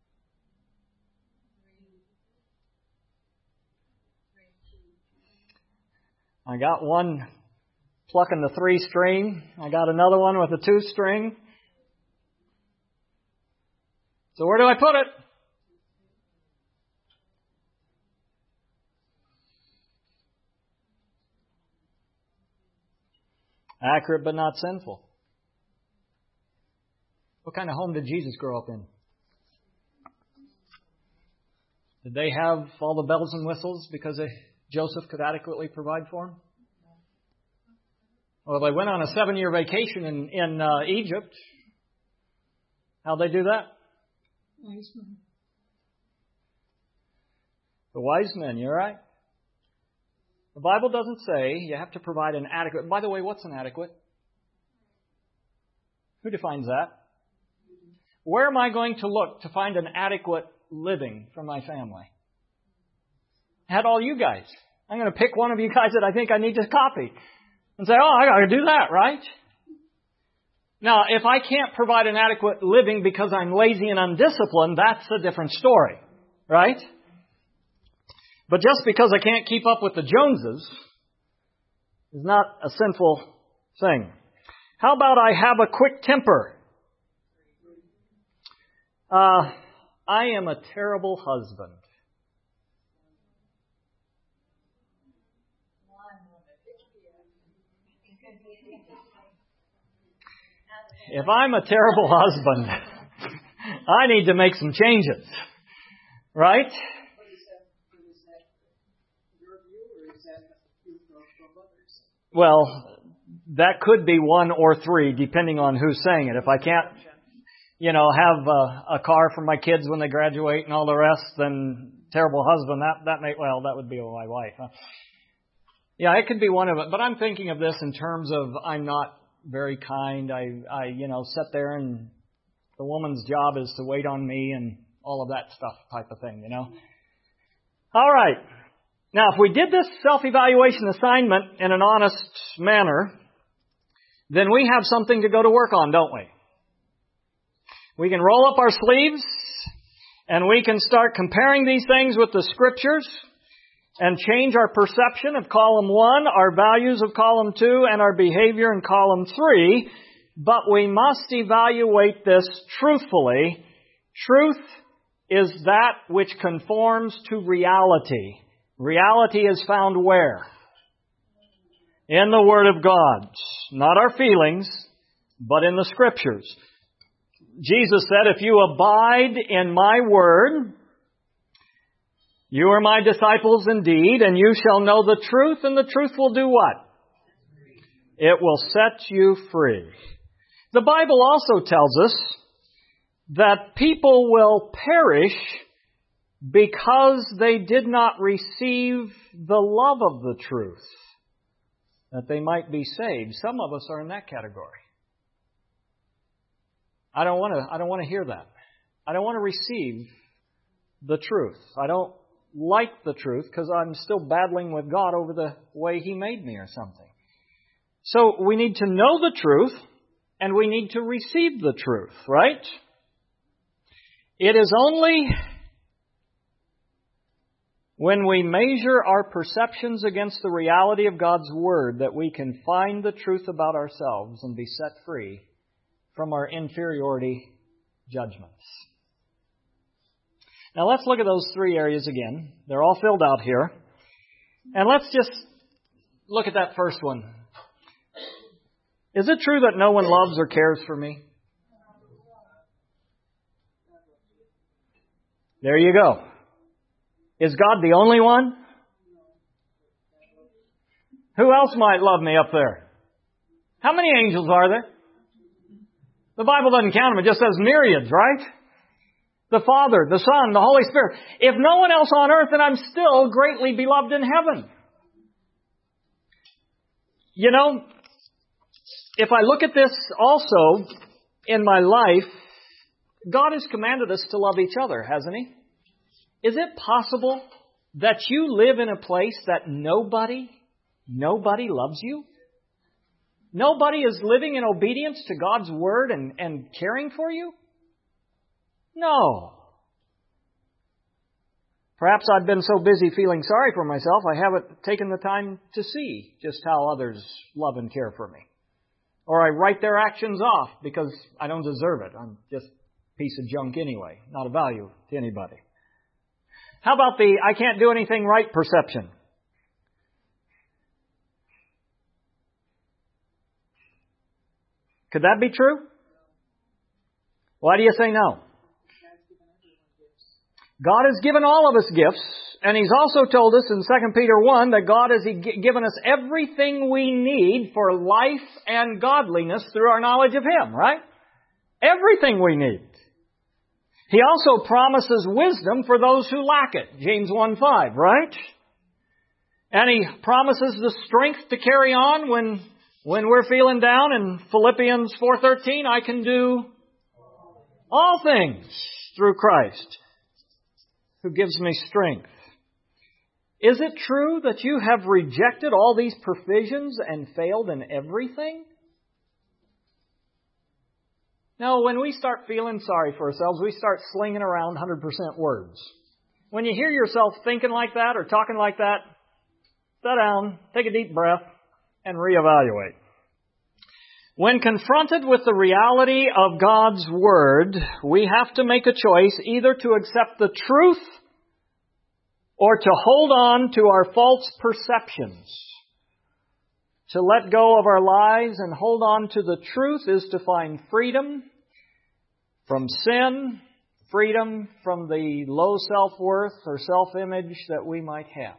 I got one plucking the three string. I got another one with a two string. So where do I put it? Accurate but not sinful. What kind of home did Jesus grow up in? Did they have all the bells and whistles because Joseph could adequately provide for him? Well, they went on a seven-year vacation in, in uh, Egypt. How'd they do that? Wise men. The wise men, you're right. The Bible doesn't say you have to provide an adequate... By the way, what's an adequate? Who defines that? Where am I going to look to find an adequate living for my family? I had all you guys. I'm going to pick one of you guys that I think I need to copy and say, oh, I got to do that, right? Now, if I can't provide an adequate living because I'm lazy and undisciplined, that's a different story, right? But just because I can't keep up with the Joneses is not a sinful thing. How about I have a quick temper? Uh, I am a terrible husband. If I'm a terrible husband, I need to make some changes. Right? Well, that could be one or three, depending on who's saying it. If I can't, you know, have a, a car for my kids when they graduate and all the rest, then terrible husband, that, that may, well, that would be my wife. Huh? Yeah, it could be one of it. But I'm thinking of this in terms of I'm not very kind. I, I, you know, sit there and the woman's job is to wait on me and all of that stuff type of thing, you know. All right. Now, if we did this self-evaluation assignment in an honest manner, then we have something to go to work on, don't we? We can roll up our sleeves and we can start comparing these things with the Scriptures and change our perception of column one, our values of column two, and our behavior in column three. But we must evaluate this truthfully. Truth is that which conforms to reality. Reality is found where? In the Word of God. Not our feelings, but in the Scriptures. Jesus said, if you abide in my Word, you are my disciples indeed, and you shall know the truth, and the truth will do what? It will set you free. The Bible also tells us that people will perish because they did not receive the love of the truth, that they might be saved. Some of us are in that category. I don't want to, I don't want to hear that. I don't want to receive the truth. I don't like the truth because I'm still battling with God over the way He made me or something. So we need to know the truth and we need to receive the truth, right? It is only when we measure our perceptions against the reality of God's Word that we can find the truth about ourselves and be set free from our inferiority judgments. Now let's look at those three areas again. They're all filled out here. And let's just look at that first one. Is it true that no one loves or cares for me? There you go. Is God the only one? Who else might love me up there? How many angels are there? The Bible doesn't count them. It just says myriads, right? The Father, the Son, the Holy Spirit. If no one else on earth, then I'm still greatly beloved in heaven. You know, if I look at this also in my life, God has commanded us to love each other, hasn't He? Is it possible that you live in a place that nobody, nobody loves you? Nobody is living in obedience to God's Word and, and caring for you? No. Perhaps I've been so busy feeling sorry for myself, I haven't taken the time to see just how others love and care for me. Or I write their actions off because I don't deserve it. I'm just a piece of junk anyway, not of value to anybody. How about the I can't do anything right perception? Could that be true? Why do you say no? God has given all of us gifts, and He's also told us in Second Peter one that God has given us everything we need for life and godliness through our knowledge of Him, right? Everything we need. He also promises wisdom for those who lack it, James one five, right? And He promises the strength to carry on when, when we're feeling down in Philippians four thirteen, I can do all things through Christ who gives me strength. Is it true that you have rejected all these provisions and failed in everything? No, when we start feeling sorry for ourselves, we start slinging around one hundred percent words. When you hear yourself thinking like that or talking like that, sit down, take a deep breath, and reevaluate. When confronted with the reality of God's Word, we have to make a choice either to accept the truth or to hold on to our false perceptions. To let go of our lies and hold on to the truth is to find freedom from sin, freedom from the low self-worth or self-image that we might have.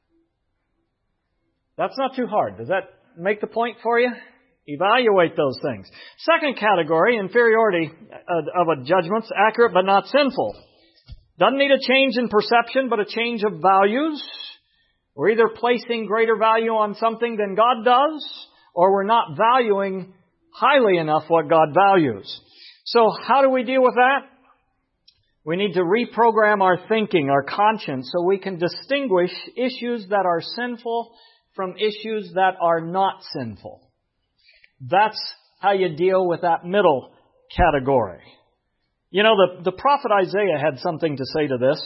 That's not too hard. Does that make the point for you? Evaluate those things. Second category, inferiority of a judgment's accurate but not sinful. Doesn't need a change in perception, but a change of values. We're either placing greater value on something than God does, or we're not valuing highly enough what God values. So how do we deal with that? We need to reprogram our thinking, our conscience, so we can distinguish issues that are sinful from issues that are not sinful. That's how you deal with that middle category. You know, the, the prophet Isaiah had something to say to this.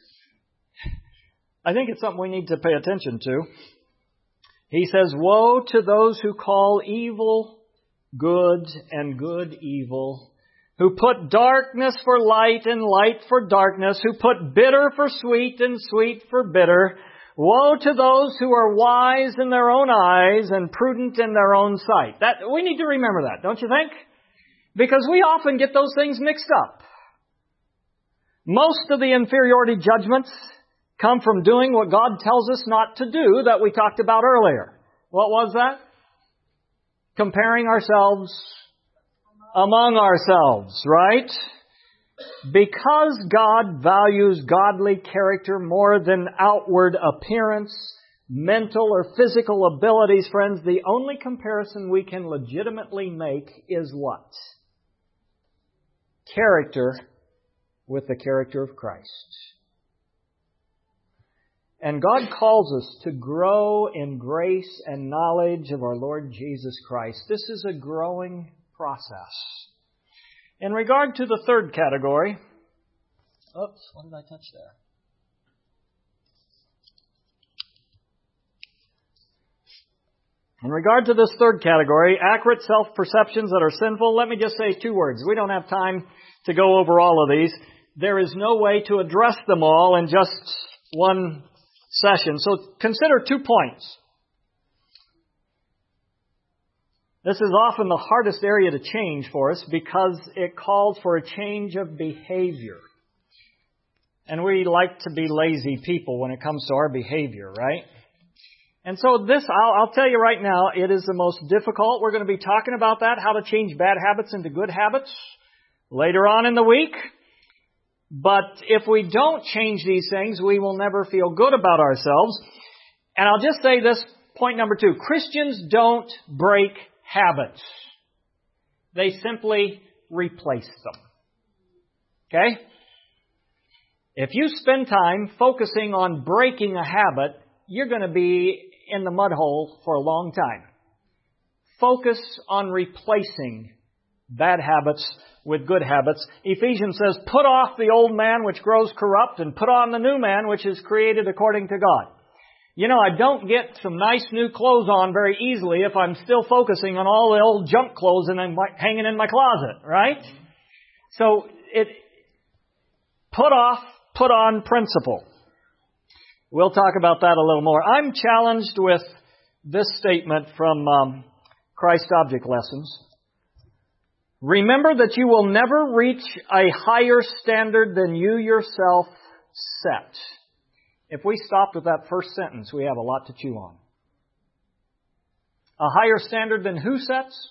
I think it's something we need to pay attention to. He says, "Woe to those who call evil good and good evil, who put darkness for light and light for darkness, who put bitter for sweet and sweet for bitter. Woe to those who are wise in their own eyes and prudent in their own sight." That, we need to remember that, don't you think? Because we often get those things mixed up. Most of the inferiority judgments come from doing what God tells us not to do that we talked about earlier. What was that? Comparing ourselves among ourselves, right? Because God values godly character more than outward appearance, mental or physical abilities, friends, the only comparison we can legitimately make is what? Character with the character of Christ. And God calls us to grow in grace and knowledge of our Lord Jesus Christ. This is a growing process. In regard to the third category, oops, what did I touch there? In regard to this third category, accurate self-perceptions that are sinful, let me just say two words. We don't have time to go over all of these. There is no way to address them all in just one session. So consider two points. This is often the hardest area to change for us because it calls for a change of behavior. And we like to be lazy people when it comes to our behavior, right? And so this, I'll, I'll tell you right now, it is the most difficult. We're going to be talking about that, how to change bad habits into good habits later on in the week. But if we don't change these things, we will never feel good about ourselves. And I'll just say this, point number two. Christians don't break habits. They simply replace them. Okay? If you spend time focusing on breaking a habit, you're going to be in the mud hole for a long time. Focus on replacing bad habits with good habits. Ephesians says, put off the old man which grows corrupt and put on the new man which is created according to God. You know, I don't get some nice new clothes on very easily if I'm still focusing on all the old junk clothes and I'm hanging in my closet, right? So it put off, put on principle. We'll talk about that a little more. I'm challenged with this statement from um, Christ Object Lessons. Remember that you will never reach a higher standard than you yourself set. If we stopped with that first sentence, we have a lot to chew on. A higher standard than who sets?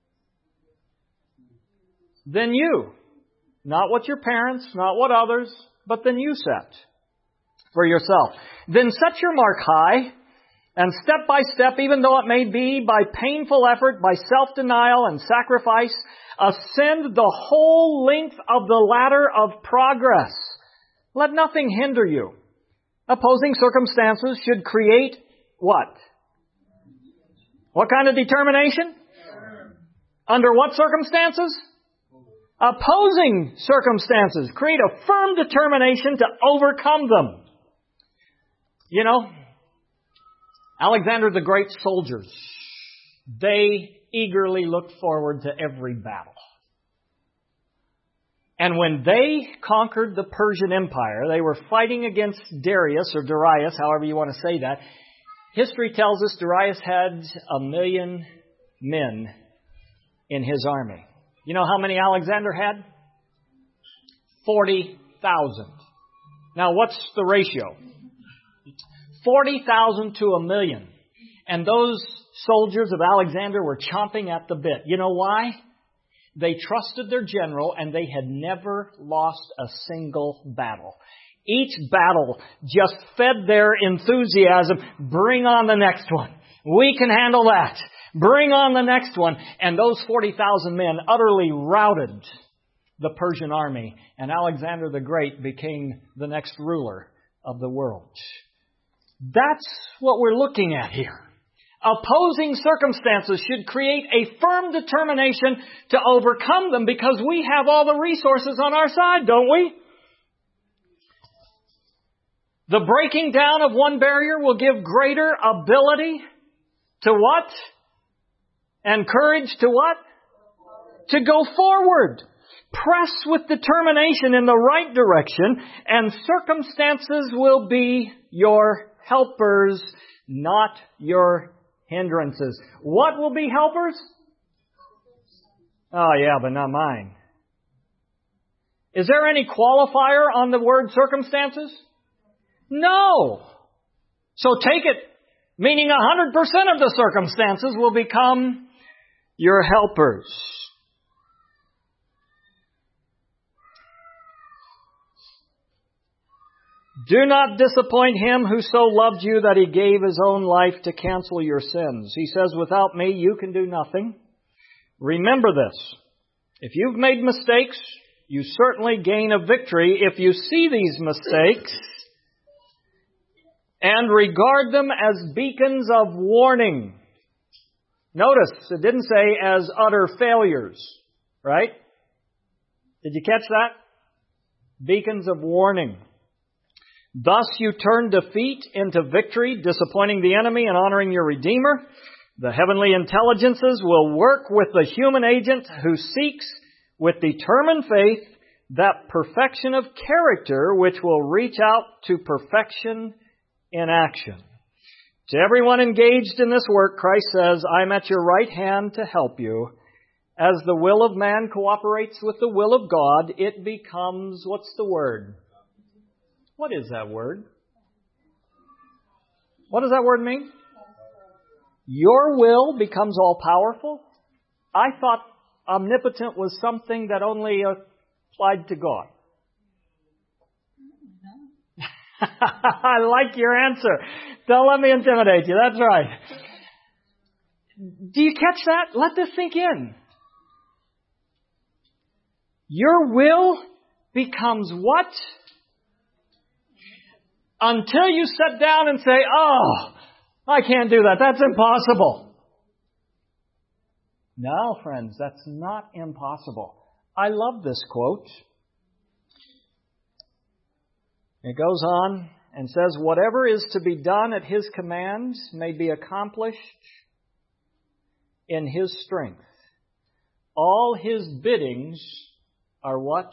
Than you. Not what your parents, not what others, but than you set for yourself. Then set your mark high, and step by step, even though it may be by painful effort, by self-denial and sacrifice, ascend the whole length of the ladder of progress. Let nothing hinder you. Opposing circumstances should create what? What kind of determination? Under what circumstances? Opposing circumstances. Create a firm determination to overcome them. You know, Alexander the Great's soldiers, they eagerly looked forward to every battle. And when they conquered the Persian Empire, they were fighting against Darius, or Darius, however you want to say that. History tells us Darius had a million men in his army. You know how many Alexander had? forty thousand. Now what's the ratio? forty thousand to a million. And those soldiers of Alexander were chomping at the bit. You know why? They trusted their general and they had never lost a single battle. Each battle just fed their enthusiasm. Bring on the next one. We can handle that. Bring on the next one. And those forty thousand men utterly routed the Persian army. And Alexander the Great became the next ruler of the world. That's what we're looking at here. Opposing circumstances should create a firm determination to overcome them because we have all the resources on our side, don't we? The breaking down of one barrier will give greater ability to what? And courage to what? To go forward. Press with determination in the right direction, and circumstances will be your helpers, not your hindrances. What will be helpers? Oh yeah, but not mine. Is there any qualifier on the word circumstances? No. So take it, meaning one hundred percent of the circumstances will become your helpers. Do not disappoint Him who so loved you that He gave His own life to cancel your sins. He says, without me, you can do nothing. Remember this. If you've made mistakes, you certainly gain a victory if you see these mistakes and regard them as beacons of warning. Notice, it didn't say as utter failures, right? Did you catch that? Beacons of warning. Thus you turn defeat into victory, disappointing the enemy and honoring your Redeemer. The heavenly intelligences will work with the human agent who seeks with determined faith that perfection of character which will reach out to perfection in action. To everyone engaged in this work, Christ says, I'm at your right hand to help you. As the will of man cooperates with the will of God, it becomes, what's the word? What is that word? What does that word mean? Your will becomes all-powerful? I thought omnipotent was something that only applied to God. I like your answer. Don't let me intimidate you. That's right. Do you catch that? Let this sink in. Your will becomes what? Until you sit down and say, oh, I can't do that. That's impossible. No, friends, that's not impossible. I love this quote. It goes on and says, whatever is to be done at His command may be accomplished in His strength. All His biddings are what?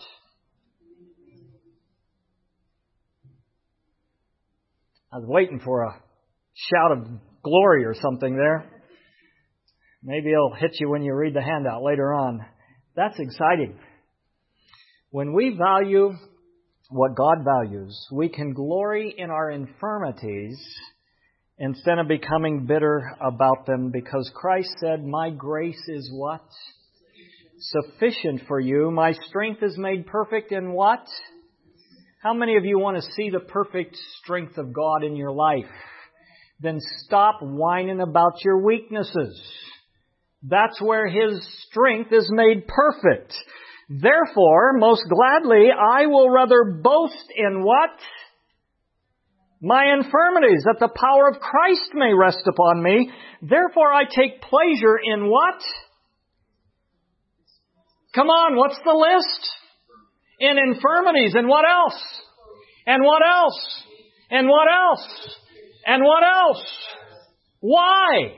I was waiting for a shout of glory or something there. Maybe it'll hit you when you read the handout later on. That's exciting. When we value what God values, we can glory in our infirmities instead of becoming bitter about them, because Christ said, my grace is what? Sufficient for you. My strength is made perfect in what? How many of you want to see the perfect strength of God in your life? Then stop whining about your weaknesses. That's where His strength is made perfect. Therefore, most gladly, I will rather boast in what? My infirmities, that the power of Christ may rest upon me. Therefore, I take pleasure in what? Come on, what's the list? In infirmities. And what else? And what else? And what else? And what else? Why?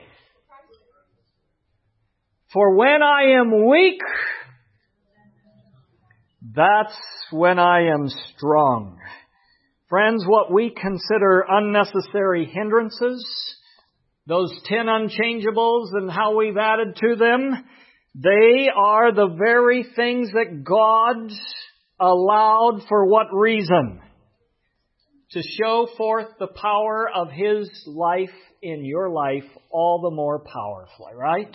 For when I am weak, that's when I am strong. Friends, what we consider unnecessary hindrances, those ten unchangeables and how we've added to them, they are the very things that God allowed for what reason? To show forth the power of His life in your life all the more powerfully, right?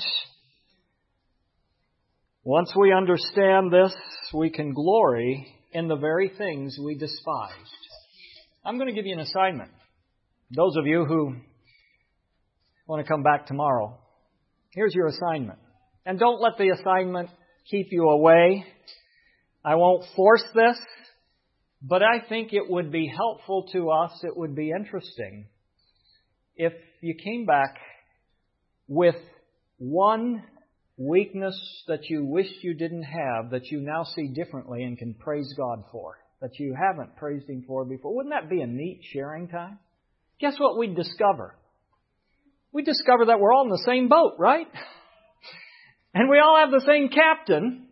Once we understand this, we can glory in the very things we despised. I'm going to give you an assignment. Those of you who want to come back tomorrow, here's your assignment. And don't let the assignment keep you away. I won't force this, but I think it would be helpful to us, it would be interesting, if you came back with one weakness that you wished you didn't have, that you now see differently and can praise God for, that you haven't praised Him for before. Wouldn't that be a neat sharing time? Guess what we'd discover? We'd discover that we're all in the same boat, right? And we all have the same captain.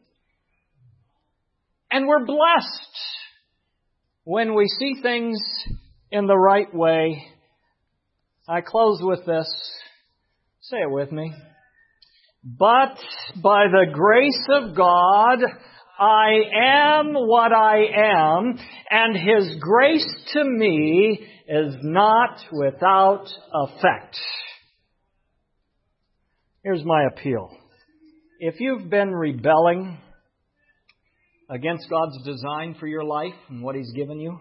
And we're blessed when we see things in the right way. I close with this. Say it with me. But by the grace of God, I am what I am, and His grace to me is not without effect. Here's my appeal. If you've been rebelling against God's design for your life and what He's given you,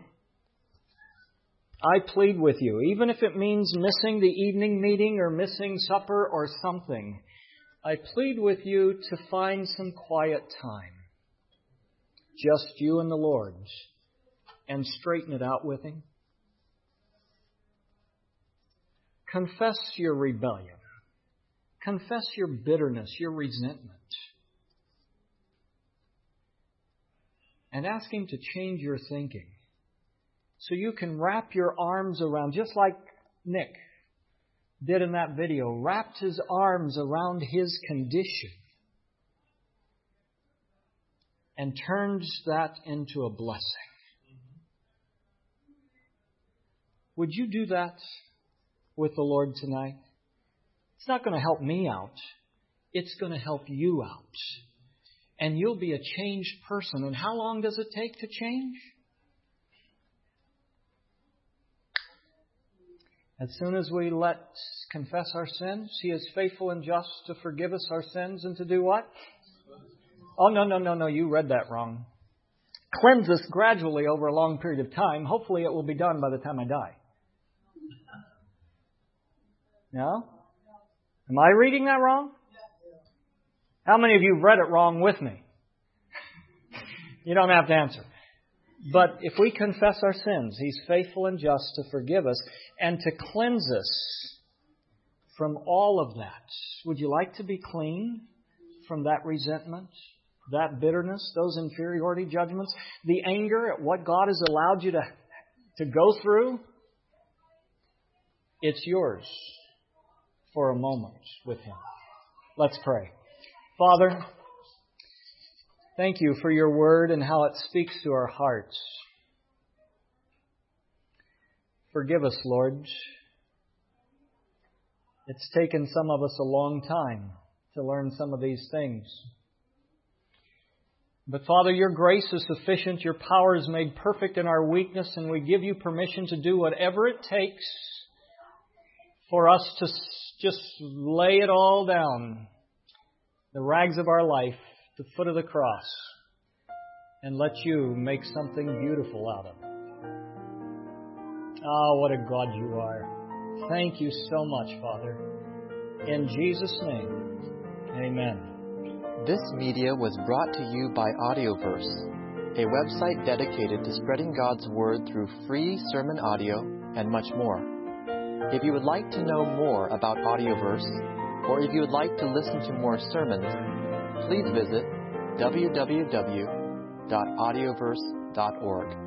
I plead with you, even if it means missing the evening meeting or missing supper or something, I plead with you to find some quiet time, just you and the Lord, and straighten it out with Him. Confess your rebellion. Confess your bitterness, your resentment. And ask Him to change your thinking so you can wrap your arms around, just like Nick did in that video, wrapped his arms around his condition and turns that into a blessing. Would you do that with the Lord tonight? It's not going to help me out. It's going to help you out. And you'll be a changed person. And how long does it take to change? As soon as we let confess our sins, He is faithful and just to forgive us our sins and to do what? Oh, no, no, no, no, you read that wrong. Cleanse us gradually over a long period of time. Hopefully it will be done by the time I die. No? Am I reading that wrong? How many of you have read it wrong with me? You don't have to answer. But if we confess our sins, He's faithful and just to forgive us and to cleanse us from all of that. Would you like to be clean from that resentment, that bitterness, those inferiority judgments, the anger at what God has allowed you to, to go through? It's yours for a moment with Him. Let's pray. Father, thank You for Your Word and how it speaks to our hearts. Forgive us, Lord. It's taken some of us a long time to learn some of these things. But Father, Your grace is sufficient. Your power is made perfect in our weakness, and we give You permission to do whatever it takes for us to just lay it all down, the rags of our life, the foot of the cross, and let You make something beautiful out of it. Ah, what a God You are. Thank You so much, Father. In Jesus' name, amen. This media was brought to you by Audioverse, a website dedicated to spreading God's Word through free sermon audio and much more. If you would like to know more about Audioverse, or if you would like to listen to more sermons, please visit w w w dot audioverse dot org.